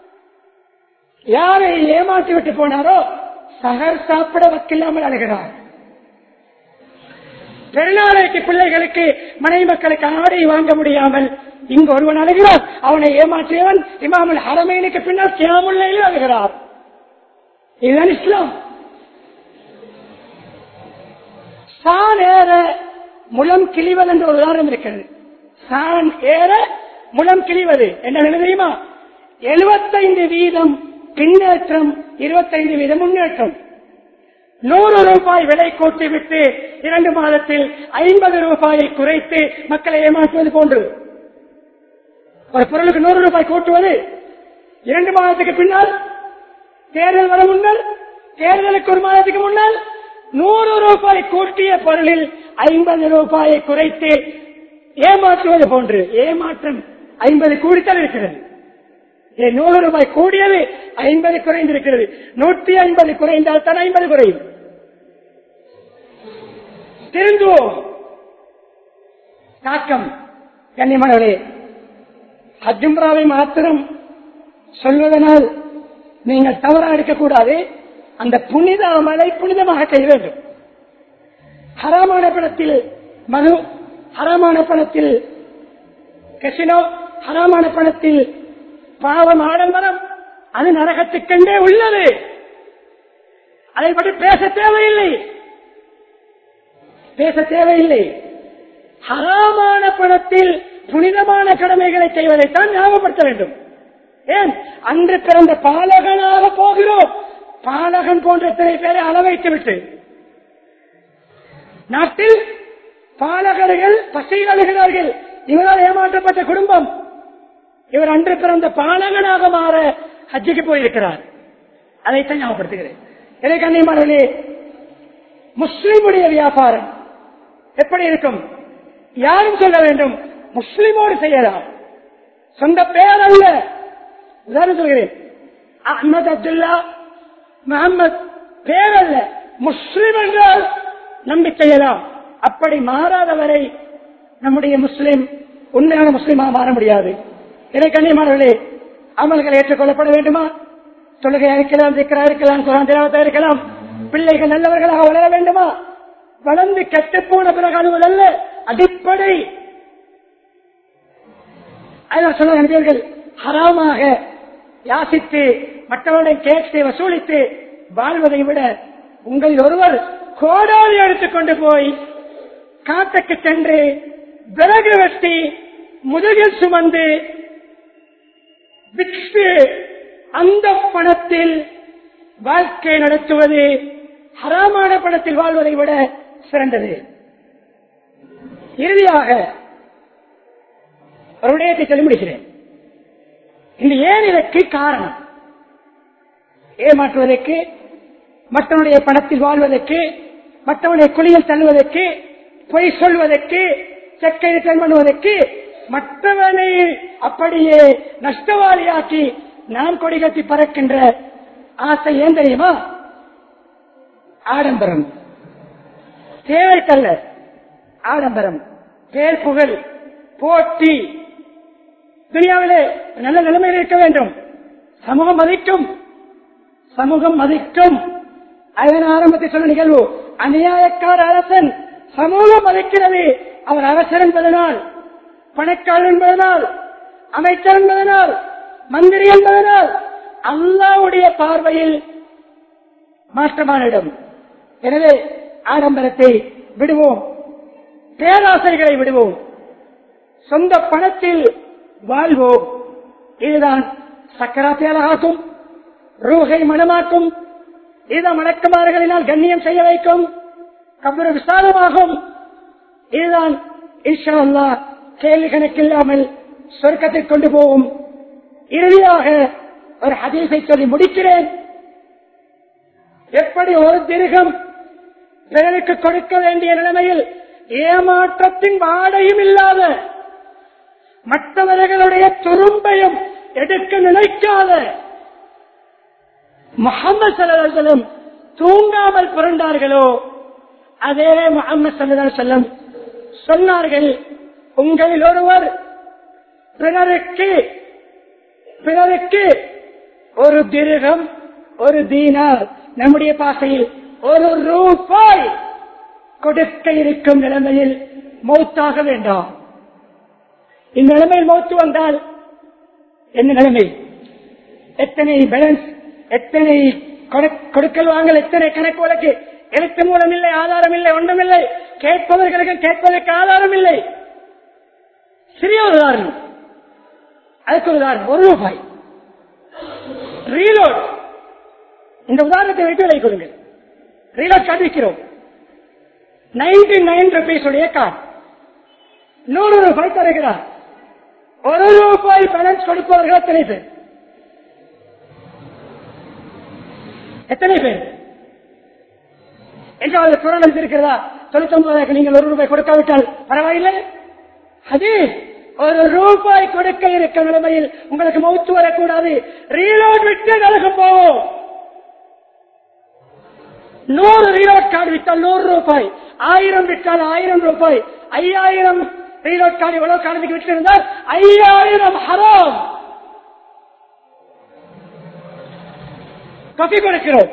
Speaker 1: யாரை ஏமாற்றி விட்டு போனாரோ சகர் சாப்பிட வக்கில்லாமல் அழுகிறார். பெருநாளைக்கு பிள்ளைகளுக்கு மனைவி மக்களுக்கு ஆடை வாங்க முடியாமல் இங்கு ஒருவன் அழுகிறார். அவனை ஏமாற்றியவன் இமாமுல் ஹரமைனுக்கு பின்னால் கியாமுல் லைல் அழுகிறார். இதுதான் இஸ்லாம். சான் ஏற முலம் கிழிவது என்ற ஒரு உதாரணம் இருக்கிறது. சான் ஏற முலம் கிழிவது என்ன தெரியுமா? 75% பின்னேற்றம், 25% முன்னேற்றம். 100 ரூபாய் விலை கூட்டிவிட்டு 2 மாதத்தில் 50 ரூபாயை குறைத்து மக்களை ஏமாற்றுவது போன்று. ஒரு பொருளுக்கு 100 ரூபாய் கூட்டுவது 2 மாதத்துக்கு பின்னால், தேர்தல் வர முன்னால், தேர்தலுக்கு 1 மாதத்துக்கு முன்னால் 100 ரூபாய் கூட்டிய பொருளில் 50 ரூபாயை குறைத்து ஏமாற்றுவது போன்று. ஏமாற்றம் 50 கூடித்தான் இருக்கிறது. 100 ரூபாய் கூடியது 50 குறைந்திருக்கிறது. 150 குறைந்தால் தான் 50 குறையும். திருந்துவோம். தாக்கம் கண்ணியமானவர்களே, ஹஜ் உம்ராவை மாத்திரம் சொல்வதனால் நீங்கள் தவறாக இருக்கக்கூடாது. அந்த புனித அமலை புனிதமாக செய்ய வேண்டும். ஹராமான பணத்தில் மது, ஹராமான பணத்தில் கசினோ, ஹராமான பணத்தில் பாவம், ஆடம்பரம், அது நரகத்துக்கென்றே உள்ளது. அதை பற்றி பேச தேவையில்லை, பேச தேவையில்லை. ஹராமான பணத்தில் புனிதமான கடமைகளை செய்வதைத்தான் ஞாபகப்படுத்த வேண்டும். ஏன்? அன்று பிறந்த பாலகனாக போகிறோம். பாலகன் போன்ற எத்தனை பேரை அளவைத்து விட்டு நாட்டில் பாலகர்கள் பசியில் அழுகிறார்கள். இவரால் ஏமாற்றப்பட்ட குடும்பம். இவர் அன்று பிறந்த பாலகனாக மாற ஹஜ்ஜுக்கு போயிருக்கிறார். அதைத்தான் ஞாபகப்படுத்துகிறேன். இதை கண்ணியமானவர்களே, முஸ்லிமுடைய வியாபாரம் எப்படி இருக்கும்? யாரும் சொல்ல வேண்டும், முஸ்லிமோடு செய்யலாம். சொந்த பெயர் அல்ல. உதாரணம் சொல்கிறேன், அஹ்மத், அப்துல்லா, முகமது பேர் அல்ல, முஸ்லிம் என்றால் நம்பி செய்யலாம். அப்படி மாறாதவரை நம்முடைய முஸ்லிம் உண்மையான முஸ்லிமாக மாற முடியாது. இதை கண்ணியமானவர்களே, அமல்கள் ஏற்றுக்கொள்ளப்பட வேண்டுமா? தொழுகை இருக்கலாம், திக்ரா இருக்கலாம், குர்ஆன் திலாவத் இருக்கலாம். பிள்ளைகள் நல்லவர்களாக வளர வேண்டுமா? வளர்ந்து கெட்டு போன பிறகு அலுவல் அடிப்படை. அதான் சொல்ல நண்பர்கள், ஹராமாக யாசித்து மற்றவருடைய கேட்டு வசூலித்து வாழ்வதை விட உங்களில் ஒருவர் கோடாலி எடுத்துக்கொண்டு போய் காட்டுக்கு சென்று விறகு வெட்டி முதுகில் சுமந்து விற்று அந்த பணத்தில் வாழ்க்கை நடத்துவது ஹராமான பணத்தில் வாழ்வதை விட சிறந்தது. இறுதியாக ஒரு விடயத்தை சொல்லி முடிக்கிறேன். இந்த ஏன் இதற்கு காரணம்? ஏமாற்றுவதற்கு, மற்றவனுடைய பணத்தில் வாழ்வதற்கு, மற்றவனுடைய குழியில் தள்ளுவதற்கு, பொய் சொல்வதற்கு, செக்கை பண்ணுவதற்கு, மற்றவனை அப்படியே நஷ்டவாளியாக்கி நாம் கொடி கட்டி பறக்கின்ற ஆசை ஏன் தெரியுமா? ஆடம்பரம், தேவைக்கல்ல, ஆடம்பரம், பேர் புகழ், போட்டி. துனியாவிலே நல்ல நிலைமையில் இருக்க வேண்டும். சமூகம் மதிக்கும், சமூகம் மதிக்கும். அதன் ஆரம்பத்தில் சொன்ன நிகழ்வு, அநியாயக்கார அரசன் சமூகம் மதிக்கிறது. அவர் அரசர் என்பதனால், பணக்காரர் என்பதனால், அமைச்சர் என்பதனால், மந்திரி என்பதனால் அல்லாஹ்வுடைய பார்வையில் மாற்றமான இடம். எனவே ஆடம்பரத்தை விடுவோம், பேராசைகளை விடுவோம், சொந்த பணத்தில் வாழ்வோம். இதுதான் சக்கராத்தை அழகாக்கும், ரூஹை மனமாக்கும், இதுதான் மலக்குமார்களினால் கண்ணியம் செய்ய வைக்கும், கபர் விசாலமாகும். இதுதான் இன்ஷா அல்லாஹ் கேள்வி கணக்கில்லாமல் சொர்க்கத்தை கொண்டு போகும். இறுதியாக ஒரு ஹதீஸை சொல்லி முடிக்கிறேன். எப்படி ஒரு திர்ஹம் பிறருக்கு கொடுக்க வேண்டிய நிலைமையில் ஏமாற்றத்தின் வாடையும் இல்லாத, மற்றவர்களுடைய துரும்பையும் எடுக்க நினைக்காத முஹம்மது ஸல்லல்லாஹு அலைஹி வஸல்லம் தூங்காமல் புரண்டார்களோ, அதே முஹம்மது ஸல்லல்லாஹு அலைஹி வஸல்லம் சொன்னார்கள், உங்களில் ஒருவர் பிறருக்கு ஒரு திர்ஹம், ஒரு தீனார், நம்முடைய பாசையில் ஒரு ரூபாய் கொடுக்க இருக்கும் நிலைமையில் மௌத்தாக வேண்டாம். இந்த நிலைமையில் மௌத்து வந்தால் என்ன நிலைமை? எத்தனை பேலன்ஸ், எத்தனை கொடுக்கல் வாங்கல், எத்தனை கணக்கு வழக்கு, எழுத்து மூலம் இல்லை, ஆதாரம் இல்லை, ஒன்றுமில்லை, கேட்பவர்களுக்கு கேட்பதற்கு ஆதாரம் இல்லை. சிறிய ஒரு உதாரணம், அதுக்கு ஒரு உதாரணம், ஒரு ரூபாய் ரீலோட். இந்த உதாரணத்தை வைத்து விலை கொடுங்கள். ரீலோட் கார்டு விற்கிறோம், 99 rupees உடைய கார்டு, 100 ரூபாய் தருகிறார். ஒரு ரூபாய் பேலன்ஸ் கொடுப்பவர்கள் எத்தனை பேர்? எத்தனை பேர் என்றால் குரான் இருக்கிறதா? 99 நீங்கள் 1 ரூபாய் கொடுக்காவிட்டால் பரவாயில்லை. அது ஒரு ரூபாய் கொடுக்க இருக்க நிலைமையில் உங்களுக்கு மௌத்து வரக்கூடாது. ரீலோட் விட்டு நரகம் போவோம். 100 ரீலோட் கார்டு விட்டால் 100 ரூபாய், 1000 விட்டால் 1000 ரூபாய், 5000 ரீலோட் கார்டு எவ்வளவு காலத்துக்கு விட்டிருந்தால் 5000 ஹராம். டொபி கொடுக்கிறோம்,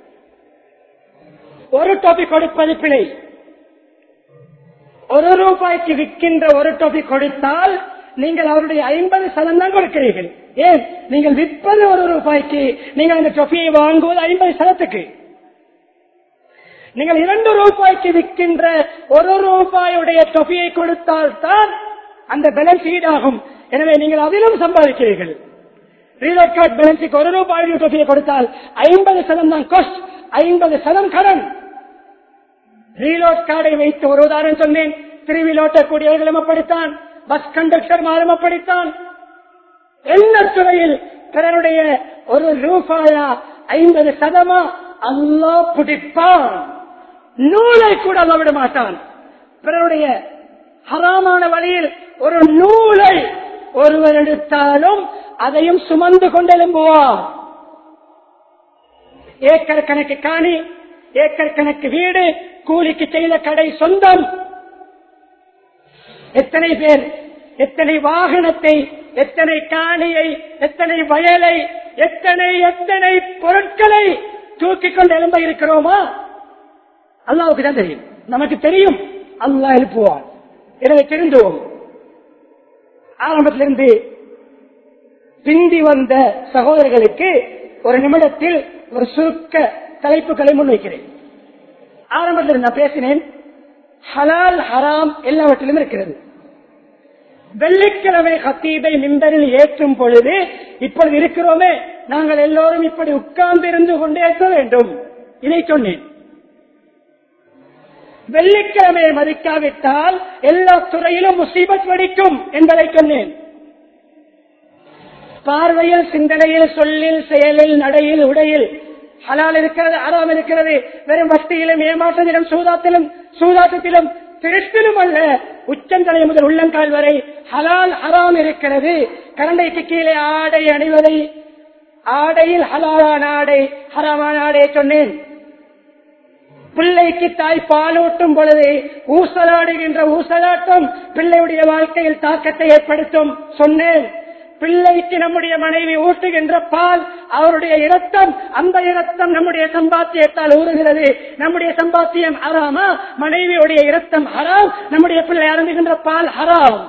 Speaker 1: ஒரு டொபி கொடுப்பது பிழை. 1 ரூபாய்க்கு விற்கின்ற ஒரு டொபி கொடுத்தால் நீங்கள் அவருடைய 50% தான் கொடுக்கிறீர்கள். ஏன்? நீங்கள் விற்பது 1 ரூபாய்க்கு, நீங்கள் அந்த டொபியை வாங்குவது 50%. நீங்கள் 2 ரூபாய்க்கு விற்கின்ற 1 ரூபாயுடைய தொகையை கொடுத்தால் தான் அந்த பேலன்ஸ் ஈடாகும். எனவே நீங்கள் அதிலும் சம்பாதிக்கிறீர்கள். ரீலோட் கார்டு பேலன்ஸுக்கு 1 ரூபாயுடைய தொகையை கொடுத்தால் 50% தான் காஸ்ட், 50% கடன். ரீலோட் கார்டை வைத்து ஒரு உதாரணம் சொன்னேன். திருவிழா ஓட்டக்கூடியவர்களும் அப்படித்தான், பஸ் கண்டக்டர் மாறும் அப்படித்தான். என்ன துறையில் பிறருடைய 1 ரூபாயா 50% அல்லாஹ் பிடிப்பான். நூலை கூட அல்லாஹ் விட மாட்டான். பிறருடைய ஹராமான வழியில் ஒரு நூலை ஒருவர் எடுத்தாலும் அதையும் சுமந்து கொண்டெழும்புவார். ஏக்கர் கணக்கு காணி, ஏக்கர் கணக்கு வீடு, கூலிக்கு செய்த கடை சொந்தம். எத்தனை பேர் எத்தனை வாகனத்தை, எத்தனை காணியை, எத்தனை வயலை, எத்தனை எத்தனை பொருட்களை தூக்கிக் கொண்டு எழும்ப இருக்கிறோமா? அல்லாஹ்வுக்கு தான் தெரியும். நமக்கு தெரியும், அல்லாஹ் எழுப்புவான். எனவே தெரிந்தோம். ஆரம்பத்திலிருந்து பிந்தி வந்த சகோதரர்களுக்கு ஒரு நிமிடத்தில் ஒரு சுருக்க தலைப்புகளை முன்வைக்கிறேன். ஆரம்பத்தில் நான் பேசினேன், ஹலால் ஹராம் எல்லாவற்றிலும் இருக்கிறது. வெள்ளிக்கிழமை ஹத்தீபை மிம்பரில் ஏற்றும் பொழுது இப்பொழுது இருக்கிறோமே, நாங்கள் எல்லோரும் இப்படி உட்கார்ந்து இருந்து கொண்டே இருக்க வேண்டும். இதை சொன்னேன். வெள்ளிக்கிழமையை மதிக்காவிட்டால் எல்லா துறையிலும் முசீபத் வெடிக்கும் என்பதை சொன்னேன். பார்வையில், சிந்தனையில், சொல்லில், செயலில், நடையில், உடையில் ஹலால் இருக்கிறது, ஹராம் இருக்கிறது. வெறும் வட்டியிலும், ஏமாற்றத்திலும், சூதாட்டத்திலும், திருஷ்டிலும் அல்ல, உச்சந்தலை முதல் உள்ளங்கால் வரை ஹலால் ஹராம் இருக்கிறது. கரண்டைக்கு கீழே ஆடை அணிவதை, ஆடையில் ஹலாலான ஆடை, ஹராமான ஆடையை சொன்னேன். பிள்ளைக்கு தாய் பாலூட்டும் பொழுது ஊசலாடுகின்ற ஊசலாட்டம் பிள்ளையுடைய வாழ்க்கையில் தாக்கத்தை ஏற்படுத்தும் சொன்னேன். பிள்ளைக்கு நம்முடைய மனைவி ஊட்டுகின்ற பால், அவருடைய இரத்தம், அந்த இரத்தம் நம்முடைய சம்பாத்தியத்தால் ஊறுகிறது. நம்முடைய சம்பாத்தியம் ஹராமா, மனைவியுடைய இரத்தம் ஹராம், நம்முடைய பிள்ளை அருந்துகின்ற பால் ஹராம்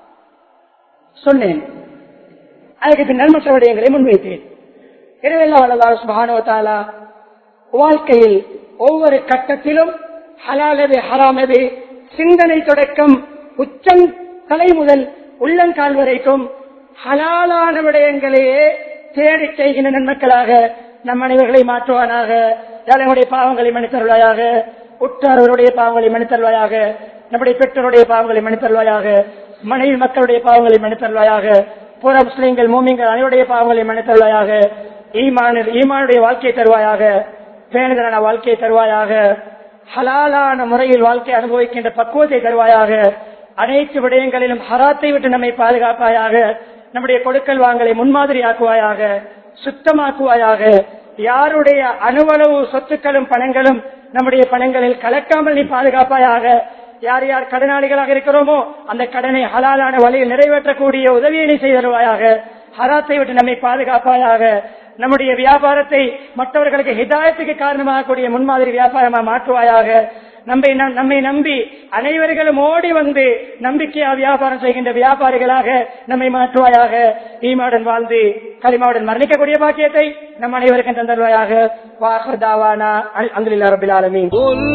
Speaker 1: சொன்னேன். அதுக்கு பின்னர் மற்ற விடயங்களை முன்வைத்தேன். எனவே அல்லாஹ் சுப்ஹானஹு வ தஆலா வாழ்க்கையில் ஒவ்வொரு கட்டத்திலும் ஹலால் எது, ஹராம் எது, சிந்தனை தொடக்கம் உச்சம் தலை முதல் உள்ளங்கால் வரைக்கும் ஹலாலான விடயங்களையே தேடி செய்கின்ற நன்மக்களாக நம் அனைவர்களை மாற்றுவானாக. நம்முடைய பாவங்களை மன்னித்தருள்வாயாக, உற்றார்களுடைய பாவங்களை மன்னித்தருள்வாயாக, நம்முடைய பெற்றோருடைய பாவங்களை மன்னித்தருள்வாயாக, மனைவி மக்களுடைய பாவங்களை மன்னித்தருள்வாயாக, புற முஸ்லிம்கள் மூமின்கள் அனைவருடைய பாவங்களை மன்னித்தருள்வாயாக. ஈமானுடைய வாழ்க்கையை தருவாயாக, பேணுதலான வாழ்க்கையை தருவாயாக, ஹலாலான முறையில் வாழ்க்கை அனுபவிக்கின்ற பக்குவத்தை தருவாயாக. அனைத்து விடயங்களிலும் ஹராத்தை விட்டு நம்மை பாதுகாப்பாயாக. நம்முடைய கொடுக்கல் வாங்கலை முன்மாதிரியாக்குவாயாக, சுத்தமாக்குவாயாக. யாருடைய அணுவளவு சொத்துக்களும் பணங்களும் நம்முடைய பணங்களில் கலக்காமல் நீ பாதுகாப்பாயாக. யார் யார் கடனாளிகளாக இருக்கிறோமோ அந்த கடனை ஹலாலான வழியில் நிறைவேற்றக்கூடிய உதவியை நீ செய்தருவாயாக. ஹராத்தை விட்டு நம்மை பாதுகாப்பாயாக. நம்முடைய வியாபாரத்தை மற்றவர்களுக்கு ஹிதாயத்துக்கு காரணமாகக்கூடிய முன்மாதிரி வியாபாரமாக மாற்றுவாயாக. நம்மை நம்பி அனைவர்களும் ஓடி வந்து நம்பிக்கையா வியாபாரம் செய்கின்ற வியாபாரிகளாக நம்மை மாற்றுவாயாக. ஈமாவுடன் வாழ்ந்து கலிமாவுடன் மரணிக்கக்கூடிய பாக்கியத்தை நம் அனைவருக்கும் தந்தருவாயாக. வாஹிர் தாவானா அல்ஹம்துலில்லாஹி ரப்பில் ஆலமீன்.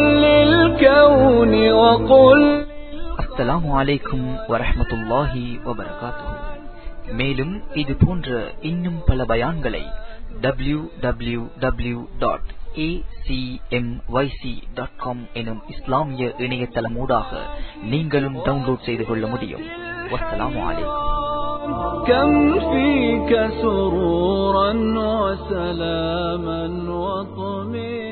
Speaker 2: அஸ்ஸலாமு அலைக்கும் வரஹ்மத்துல்லாஹி வபரகாத்துஹு. மேலும் இது போன்ற இன்னும் பல பயான்களை www.acmyc.com எனும் இஸ்லாமிய இணையதளமூடாக நீங்களும் டவுன்லோட் செய்து கொள்ள முடியும். வஸ்ஸலாமு அலைக்கும்.
Speaker 3: كم فيك سرورا وسلاما وطمئنانا